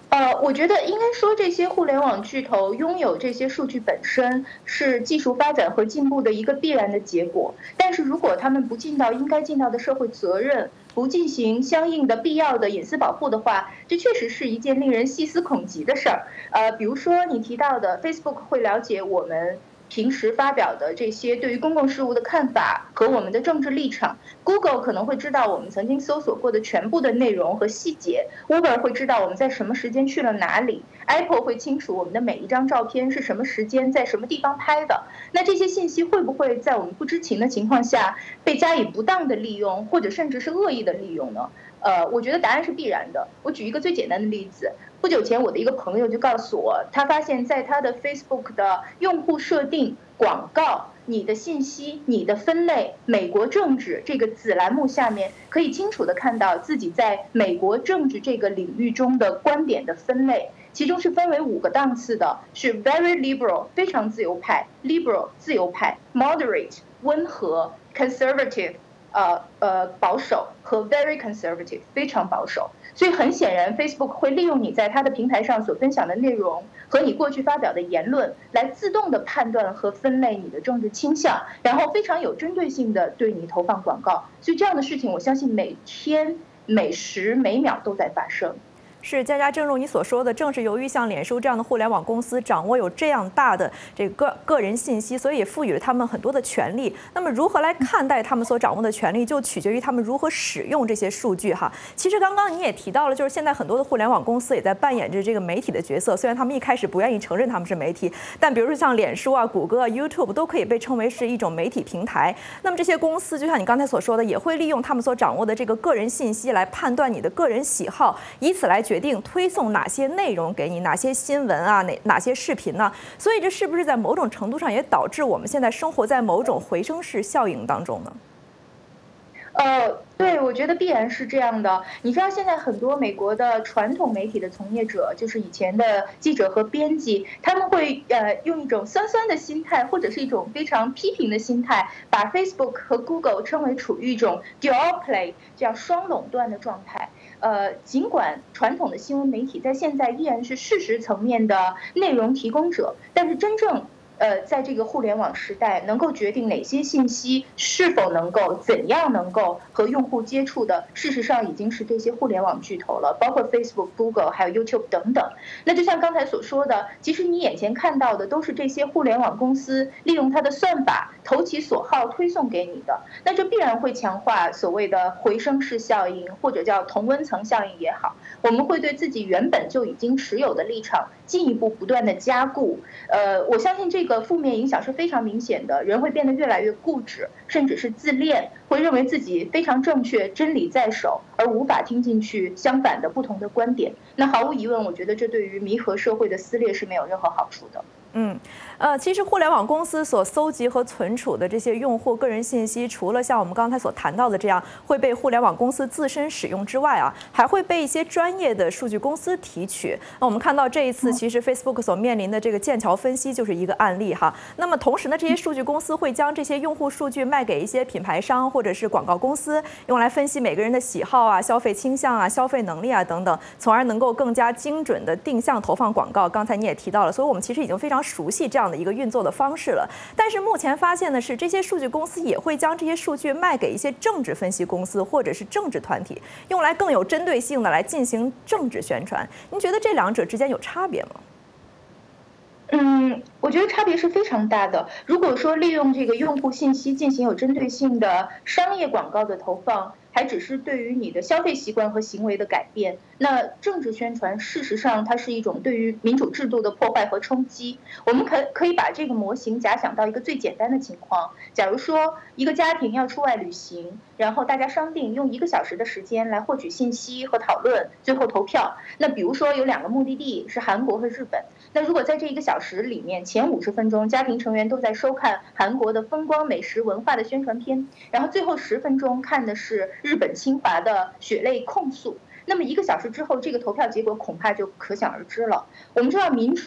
呃，我觉得应该说这些互联网巨头拥有这些数据本身是技术发展和进步的一个必然的结果。但是如果他们不尽到应该尽到的社会责任，不进行相应的必要的隐私保护的话，这确实是一件令人细思恐极的事儿。呃，比如说你提到的 Facebook 会了解我们平时发表的这些对于公共事务的看法和我们的政治立场， Google 可能会知道我们曾经搜索过的全部的内容和细节， Uber 会知道我们在什么时间去了哪里， Apple 会清楚我们的每一张照片是什么时间在什么地方拍的。那这些信息会不会在我们不知情的情况下被加以不当的利用，或者甚至是恶意的利用呢？呃，我觉得答案是必然的。我举一个最简单的例子，不久前我的一个朋友就告诉我，他发现在他的 Facebook 的用户设定、广告、你的信息、你的分类、美国政治这个子栏目下面，可以清楚地看到自己在美国政治这个领域中的观点的分类，其中是分为五个档次的，是 very liberal 非常自由派， liberal 自由派， moderate 温和， conservative呃呃保守和 very conservative 非常保守。所以很显然 Facebook 会利用你在它的平台上所分享的内容和你过去发表的言论，来自动的判断和分类你的政治倾向，然后非常有针对性的对你投放广告。所以这样的事情我相信每天每时每秒都在发生。 是佳佳，正如你所说的，正是由于像脸书这样的互联网公司掌握有这样大的这个个人信息，所以也赋予了他们很多的权利。那么如何来看待他们所掌握的权利，就取决于他们如何使用这些数据哈。其实刚刚你也提到了，就是现在很多的互联网公司也在扮演着这个媒体的角色，虽然他们一开始不愿意承认他们是媒体，但比如说像脸书啊、谷歌啊、YouTube 都可以被称为是一种媒体平台。那么这些公司就像你刚才所说的，也会利用他们所掌握的这个个人信息来判断你的个人喜好，以此来决定推送哪些内容给你，哪些新闻啊，哪哪些视频呢？所以这是不是在某种程度上也导致我们现在生活在某种回声式效应当中呢？ 呃，对，我觉得必然是这样的。你知道现在很多美国的传统媒体的从业者，就是以前的记者和编辑，他们会呃用一种酸酸的心态，或者是一种非常批评的心态，把 Facebook 和 Google 称为处于一种 duopoly 这样双垄断的状态。呃，尽管传统的新闻媒体在现在依然是事实层面的内容提供者，但是真正呃，在这个互联网时代，能够决定哪些信息是否能够、怎样能够和用户接触的，事实上已经是这些互联网巨头了，包括 Facebook、Google 还有 YouTube 等等。那就像刚才所说的，其实你眼前看到的都是这些互联网公司利用它的算法投其所好推送给你的，那这必然会强化所谓的回声式效应，或者叫同温层效应也好。我们会对自己原本就已经持有的立场进一步不断的加固。呃，我相信这个负面影响是非常明显的，人会变得越来越固执，甚至是自恋，会认为自己非常正确，真理在手，而无法听进去相反的不同的观点。那毫无疑问，我觉得这对于弥合社会的撕裂是没有任何好处的。 嗯，呃，其实互联网公司所搜集和存储的这些用户个人信息，除了像我们刚才所谈到的这样会被互联网公司自身使用之外啊，还会被一些专业的数据公司提取。那我们看到这一次，其实 Facebook 所面临的这个剑桥分析就是一个案例哈。那么同时呢，这些数据公司会将这些用户数据卖给一些品牌商或者是广告公司，用来分析每个人的喜好啊、消费倾向啊、消费能力啊等等，从而能够更加精准的定向投放广告。刚才你也提到了，所以我们其实已经非常熟悉这样的一个运作的方式了。但是目前发现的是，这些数据公司也会将这些数据卖给一些政治分析公司或者是政治团体，用来更有针对性的来进行政治宣传。您觉得这两者之间有差别吗？ 嗯，我觉得差别是非常大的。如果说利用这个用户信息进行有针对性的商业广告的投放，还只是对于你的消费习惯和行为的改变，那政治宣传事实上它是一种对于民主制度的破坏和冲击。我们可可以把这个模型假想到一个最简单的情况，假如说一个家庭要出外旅行，然后大家商定用一个小时的时间来获取信息和讨论，最后投票。那比如说有两个目的地是韩国和日本，那如果在这一个小时里面前五十分钟家庭成员都在收看韩国的风光美食文化的宣传片，然后最后十分钟看的是日本侵华的血泪控诉，那么一个小时之后这个投票结果恐怕就可想而知了。我们知道民主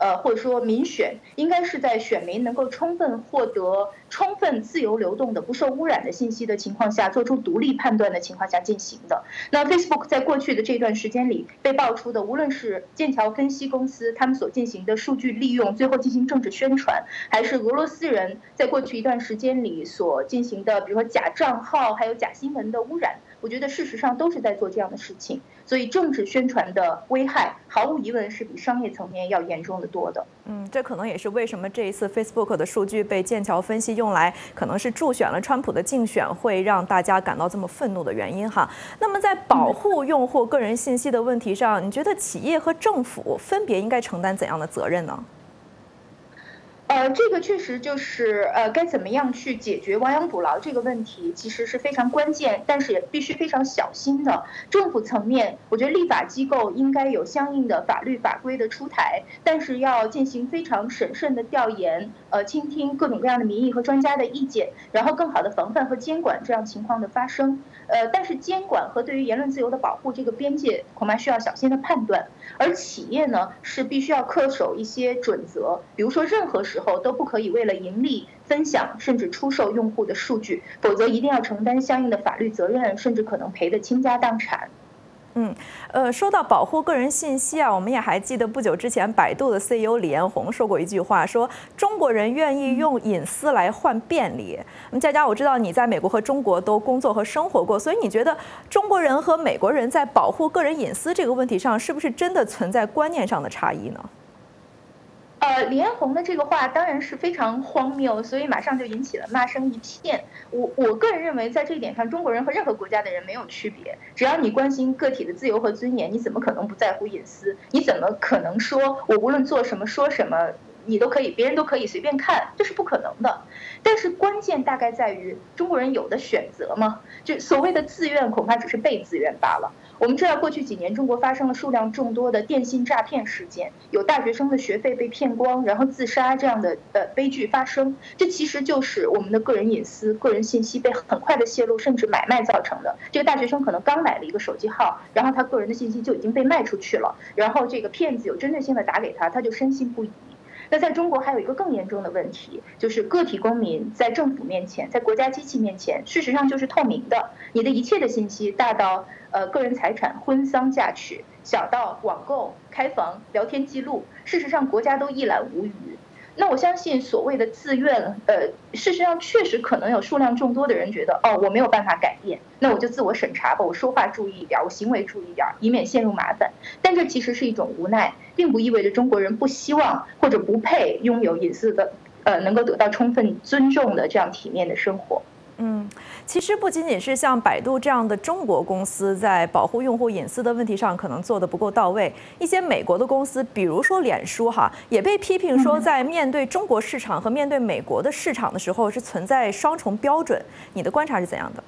呃，或者说民选，应该是在选民能够充分获得充分自由流动的、不受污染的信息的情况下，做出独立判断的情况下进行的。那 Facebook 在过去的这段时间里被爆出的，无论是剑桥分析公司他们所进行的数据利用，最后进行政治宣传，还是俄罗斯人在过去一段时间里所进行的，比如说假账号还有假新闻的污染，我觉得事实上都是在做这样的事情。所以政治宣传的危害，毫无疑问是比商业层面要严重的多的。 嗯，这可能也是为什么这一次 Facebook 的数据被剑桥分析用来可能是助选了川普的竞选，会让大家感到这么愤怒的原因哈。那么在保护用户个人信息的问题上，你觉得企业和政府分别应该承担怎样的责任呢？ 呃，这个确实就是呃，该怎么样去解决亡羊补牢这个问题，其实是非常关键，但是也必须非常小心的。政府层面，我觉得立法机构应该有相应的法律法规的出台，但是要进行非常审慎的调研，呃，倾听各种各样的民意和专家的意见，然后更好的防范和监管这样情况的发生。呃，但是监管和对于言论自由的保护这个边界，恐怕需要小心的判断。而企业呢，是必须要恪守一些准则，比如说任何时候都不可以为了盈利分享甚至出售用户的数据，否则一定要承担相应的法律责任，甚至可能赔得倾家荡产。 嗯，呃，说到保护个人信息啊，我们也还记得不久之前，百度的 C E O 李彦宏说过一句话，说中国人愿意用隐私来换便利。那么佳佳，我知道你在美国和中国都工作和生活过，所以你觉得中国人和美国人在保护个人隐私这个问题上，是不是真的存在观念上的差异呢？ 呃，李彦宏的这个话当然是非常荒谬，所以马上就引起了骂声一片。我我个人认为，在这一点上，中国人和任何国家的人没有区别。只要你关心个体的自由和尊严，你怎么可能不在乎隐私？你怎么可能说我无论做什么说什么，你都可以，别人都可以随便看？这是不可能的。但是关键大概在于，中国人有的选择吗？就所谓的自愿，恐怕只是被自愿罢了。我们知道，过去几年中国发生了数量众多的电信诈骗事件，有大学生的学费被骗光，然后自杀这样的呃悲剧发生。这其实就是我们的个人隐私、个人信息被很快的泄露，甚至买卖造成的。这个大学生可能刚买了一个手机号，然后他个人的信息就已经被卖出去了，然后这个骗子有针对性的打给他，他就深信不疑。那在中国还有一个更严重的问题，就是个体公民在政府面前，在国家机器面前，事实上就是透明的。你的一切的信息，大到呃个人财产、婚丧嫁娶，小到网购、开房、聊天记录，事实上国家都一览无余。那我相信所谓的自愿，呃，事实上确实可能有数量众多的人觉得，哦，我没有办法改变，那我就自我审查吧，我说话注意一点，我行为注意一点，以免陷入麻烦。但这其实是一种无奈，并不意味着中国人不希望或者不配拥有隐私的，呃，能够得到充分尊重的这样体面的生活。 嗯，其实不仅仅是像百度这样的中国公司在保护用户隐私的问题上可能做得不够到位，一些美国的公司，比如说脸书哈，也被批评说在面对中国市场和面对美国的市场的时候是存在双重标准。你的观察是怎样的？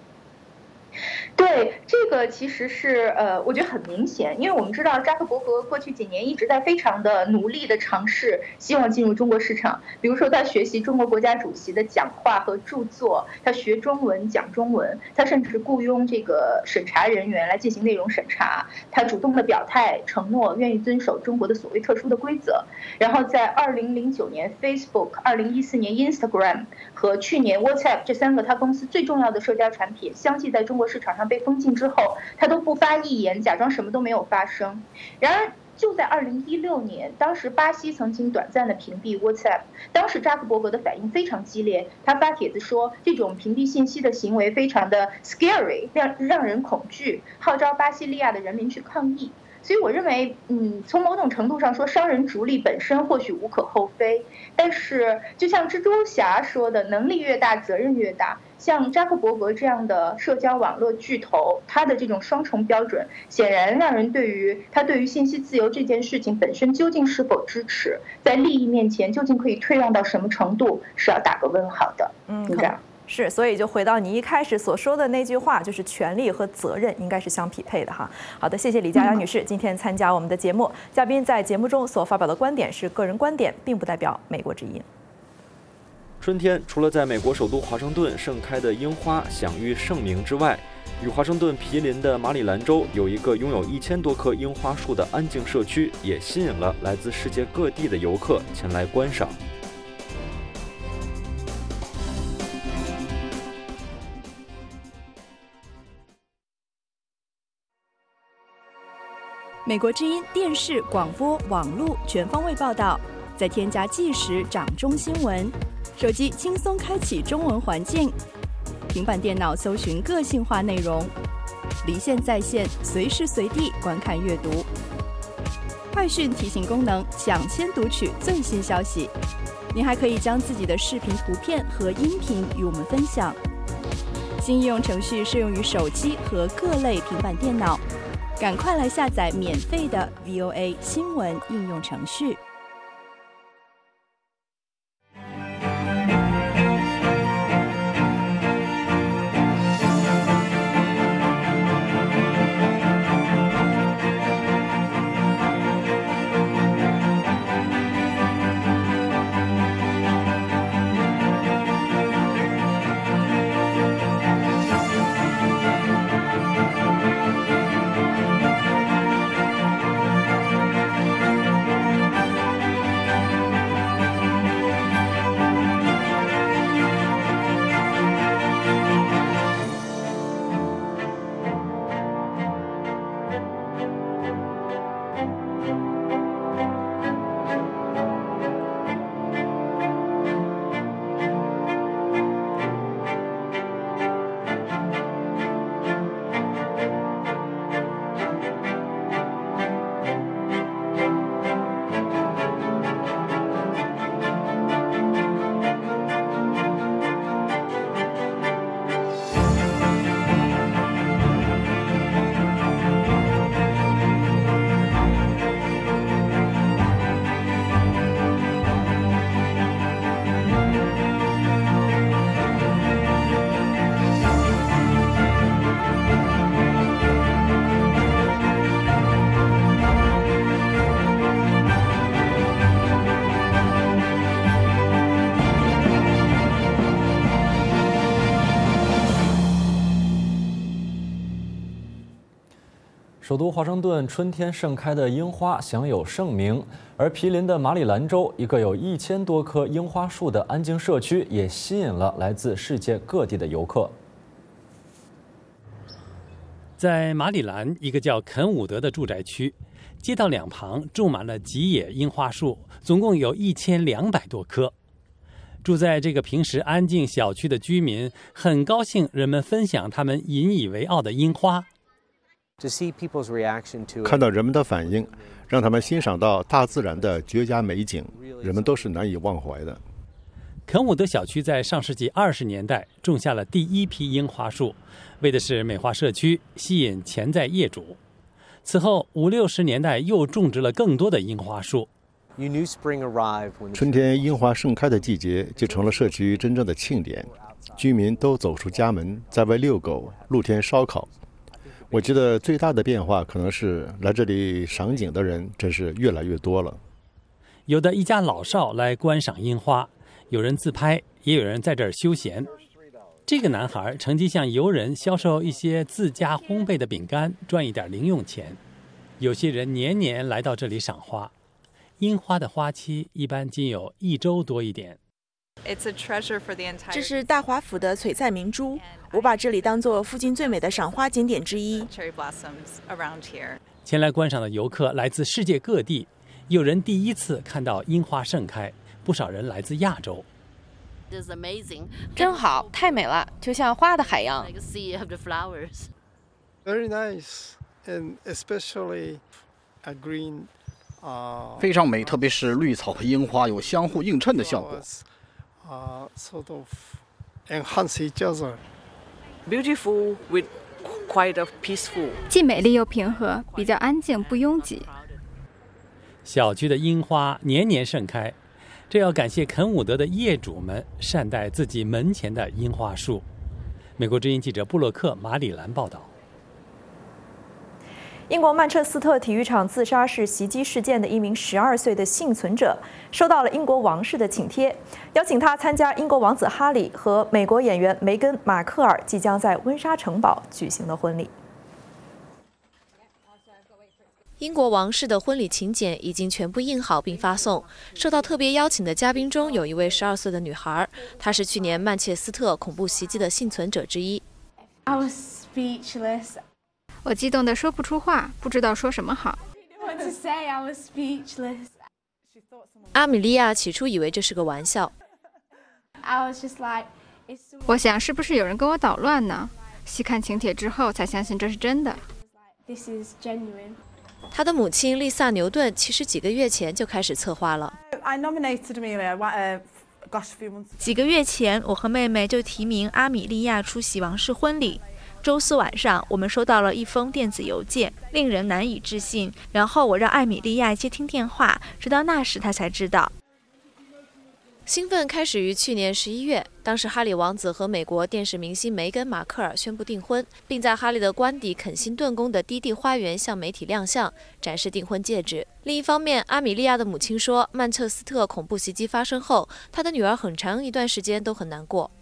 对，这个其实是呃，我觉得很明显，因为我们知道扎克伯格过去几年一直在非常的努力的尝试，希望进入中国市场。比如说，他学习中国国家主席的讲话和著作，他学中文讲中文，他甚至雇佣这个审查人员来进行内容审查。他主动的表态承诺，愿意遵守中国的所谓特殊的规则。然后在二零零九年 Facebook、二零一四年 Instagram 和去年 WhatsApp 这三个他公司最重要的社交产品，相继在中国市场上被封禁之后，他都不发一言，假装什么都没有发生。然而就在二零一六年，当时巴西曾经短暂的屏蔽 WhatsApp， 当时扎克伯格的反应非常激烈，他发帖子说这种屏蔽信息的行为非常的 scary， 让让人恐惧，号召巴西利亚的人民去抗议。所以我认为，嗯，从某种程度上说，商人逐利本身或许无可厚非，但是就像蜘蛛侠说的，能力越大，责任越大。像扎克伯格这样的社交网络巨头，他的这种双重标准，显然让人对于他对于信息自由这件事情本身究竟是否支持，在利益面前究竟可以退让到什么程度，是要打个问号的。嗯，这样。 是，所以就回到你一开始所说的那句话，就是权利和责任应该是相匹配的哈。好的，谢谢李佳佳女士今天参加我们的节目。嘉宾在节目中所发表的观点是个人观点，并不代表美国之音。 春天除了在美国首都华盛顿盛开的樱花享誉盛名之外， 与华盛顿毗邻的马里兰州有一个拥有一千多棵樱花树的安静社区，也吸引了来自世界各地的游客前来观赏。 美国之音电视、广播、网络全方位报道，再添加即时掌中新闻，手机轻松开启中文环境，平板电脑搜寻个性化内容，离线在线，随时随地观看阅读。快讯提醒功能，抢先读取最新消息。您还可以将自己的视频、图片和音频与我们分享。新应用程序适用于手机和各类平板电脑。赶快来下载免费的 V O A 新闻应用程序。 首都华盛顿春天盛开的樱花享有盛名，而毗邻的马里兰州一个有一千多棵樱花树的安静社区也吸引了来自世界各地的游客。 在马里兰一个叫肯伍德的住宅区，街道两旁种满了吉野樱花树，总共有一千两百多棵。住在这个平时安静小区的居民很高兴人们分享他们引以为傲的樱花。 看到人们的反应，让他们欣赏到大自然的绝佳美景，人们都是难以忘怀的。 肯伍德小区在上世纪二十年代种下了第一批樱花树，为的是美化社区，吸引潜在业主。此后五六十年代又种植了更多的樱花树。 春天樱花盛开的季节就成了社区真正的庆典，居民都走出家门，在外遛狗、露天烧烤。我觉得最大的变化可能是来这里赏景的人真是越来越多了。 有的一家老少来观赏樱花，有人自拍，也有人在这儿休闲。这个男孩乘机向游人销售一些自家烘焙的饼干，赚一点零用钱。有些人年年来到这里赏花，樱花的花期一般仅有一周多一点。 这是大华府的璀璨明珠，我把这里当作附近最美的赏花景点之一。 前来观赏的游客来自世界各地，有人第一次看到樱花盛开，不少人来自亚洲。 真好，太美了，就像花的海洋。 Very nice, and especially a green. 非常美，特别是绿草和樱花有相互映衬的效果。 Uh, sort of enhance each other. Beautiful with quite of peaceful. 既美丽又平和，比较安静不拥挤。 小区的樱花年年盛开，这要感谢肯伍德的业主们善待自己门前的樱花树。美国之音记者布洛克马里兰报道。 英国曼彻斯特体育场自杀式袭击事件的一名十二岁的幸存者收到了英国王室的请帖，邀请他参加英国王子哈里和美国演员梅根·马克尔即将在温莎城堡举行的婚礼。 英国王室的婚礼请柬已经全部印好并发送。受到特别邀请的嘉宾中有一位十二岁的女孩，她是去年曼彻斯特恐怖袭击的幸存者之一。 I was speechless. 我激动得说不出话，不知道说什么好。 阿米莉亚起初以为这是个玩笑。 我想是不是有人跟我捣乱呢？细看请帖之后才相信这是真的。 她的母亲丽萨·牛顿其实几个月前就开始策划了。 几个月前，我和妹妹就提名阿米莉亚出席王室婚礼。周四晚上，我们收到了一封电子邮件，令人难以置信。然后我让艾米莉亚接听电话，直到那时她才知道。 兴奋开始于去年十一月，当时哈里王子和美国电视明星梅根·马克尔宣布订婚，并在哈利的官邸肯辛顿宫的低地花园向媒体亮相，展示订婚戒指。另一方面，阿米莉亚的母亲说，曼彻斯特恐怖袭击发生后，她的女儿很长一段时间都很难过。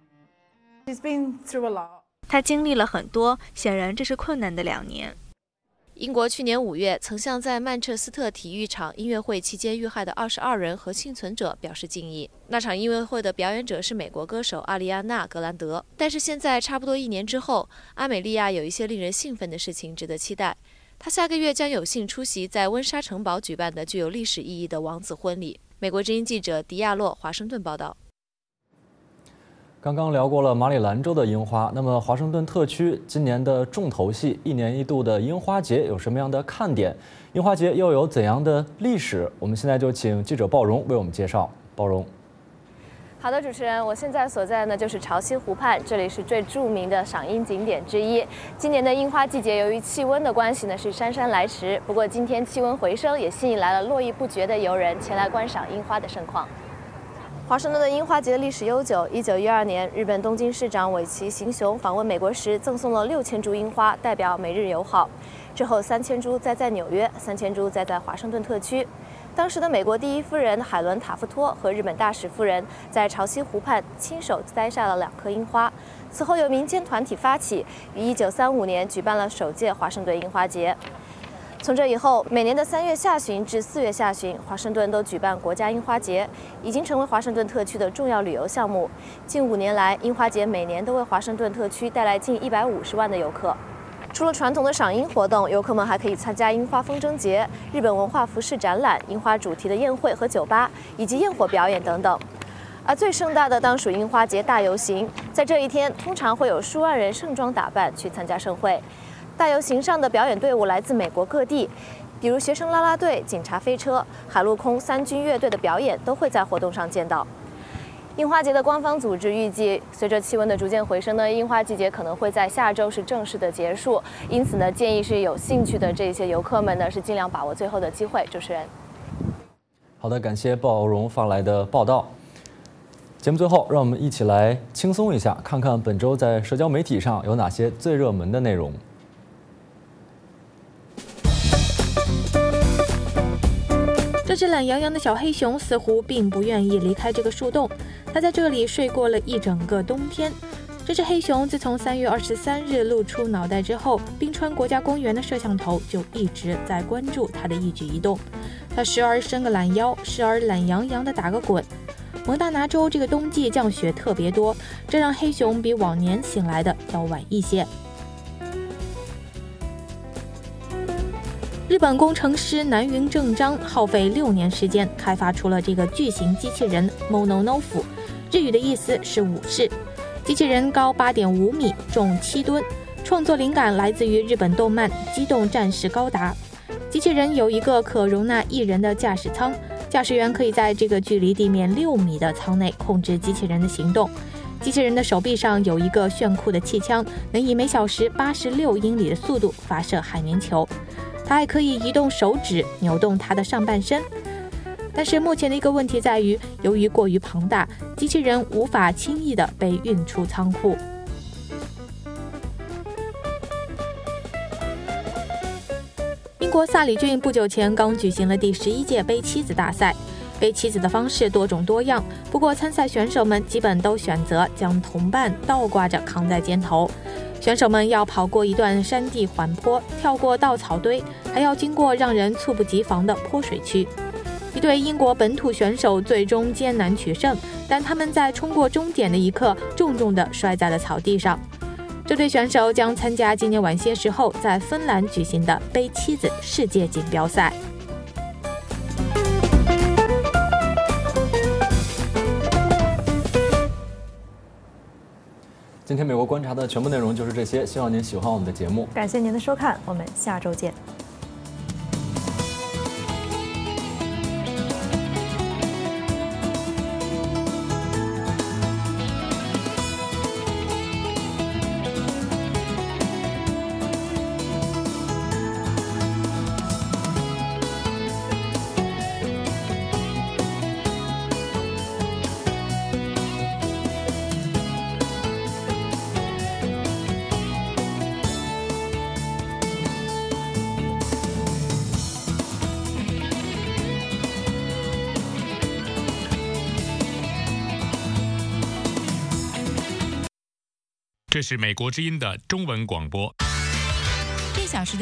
她经历了很多，显然这是困难的两年。 英国去年五月曾向在曼彻斯特体育场音乐会期间遇害的二十二人和幸存者表示敬意。那场音乐会的表演者是美国歌手阿丽安娜·格兰德。但是现在差不多一年之后，阿美莉亚有一些令人兴奋的事情值得期待。她下个月将有幸出席在温莎城堡举办的具有历史意义的王子婚礼。美国之音记者迪亚洛华盛顿报道。 刚刚聊过了马里兰州的樱花，那么华盛顿特区今年的重头戏，一年一度的樱花节有什么样的看点？樱花节又有怎样的历史？我们现在就请记者鲍荣为我们介绍。鲍荣。 好的，主持人，我现在所在呢就是潮汐湖畔，这里是最著名的赏樱景点之一。今年的樱花季节，由于气温的关系呢，是姗姗来迟。不过今天气温回升，也吸引来了络绎不绝的游人前来观赏樱花的盛况。华盛顿的樱花节的历史悠久。一九一二年，日本东京市长尾崎行雄访问美国时，赠送了六千株樱花，代表美日友好。之后，三千株栽在纽约，三千株栽在华盛顿特区。当时的美国第一夫人海伦·塔夫托和日本大使夫人在潮汐湖畔亲手栽下了两棵樱花。此后，由民间团体发起，于一九三五年举办了首届华盛顿樱花节。从这以后，每年的三月下旬至四月下旬，华盛顿都举办国家樱花节，已经成为华盛顿特区的重要旅游项目。近五年来，樱花节每年都为华盛顿特区带来近一百五十万的游客。除了传统的赏樱活动，游客们还可以参加樱花风筝节、日本文化服饰展览、樱花主题的宴会和酒吧，以及焰火表演等等。而最盛大的当属樱花节大游行，在这一天，通常会有数万人盛装打扮去参加盛会。大游行上的表演队伍来自美国各地，比如学生啦啦队、警察飞车、海陆空三军乐队的表演都会在活动上见到。樱花节的官方组织预计，随着气温的逐渐回升呢，樱花季节可能会在下周是正式的结束。因此呢，建议是有兴趣的这些游客们呢，是尽量把握最后的机会。主持人， 好的，感谢鲍荣发来的报道。节目最后，让我们一起来轻松一下，看看本周在社交媒体上有哪些最热门的内容。 这只懒洋洋的小黑熊似乎并不愿意离开这个树洞，它在这里睡过了一整个冬天。这只黑熊自从三月二十三日露出脑袋之后，冰川国家公园的摄像头就一直在关注它的一举一动。它时而伸个懒腰，时而懒洋洋地打个滚。蒙大拿州这个冬季降雪特别多，这让黑熊比往年醒来的要晚一些。日本工程师南云正章耗费六年时间开发出了这个巨型机器人 Mononofu， 日语的意思是武士。机器人高 八点五米，重七吨，创作灵感来自于日本动漫《机动战士高达》。机器人有一个可容纳一人的驾驶舱，驾驶员可以在这个距离地面六米的舱内控制机器人的行动。机器人的手臂上有一个炫酷的气枪，能以每小时八十六英里的速度发射海绵球。它还可以移动手指，扭动它的上半身。但是目前的一个问题在于，由于过于庞大，机器人无法轻易地被运出仓库。 国萨里郡不久前刚举行了第十一届背妻子大赛，背妻子的方式多种多样，不过参赛选手们基本都选择将同伴倒挂着扛在肩头。选手们要跑过一段山地缓坡，跳过稻草堆，还要经过让人猝不及防的泼水区。一对英国本土选手最终艰难取胜，但他们在冲过终点的一刻重重地摔在了草地上。这对选手将参加今年晚些时候在芬兰举行的背妻子世界锦标赛。 今天美国观察的全部内容就是这些，希望您喜欢我们的节目。 感谢您的收看，我们下周见。 这是美国之音的中文广播。 一小时的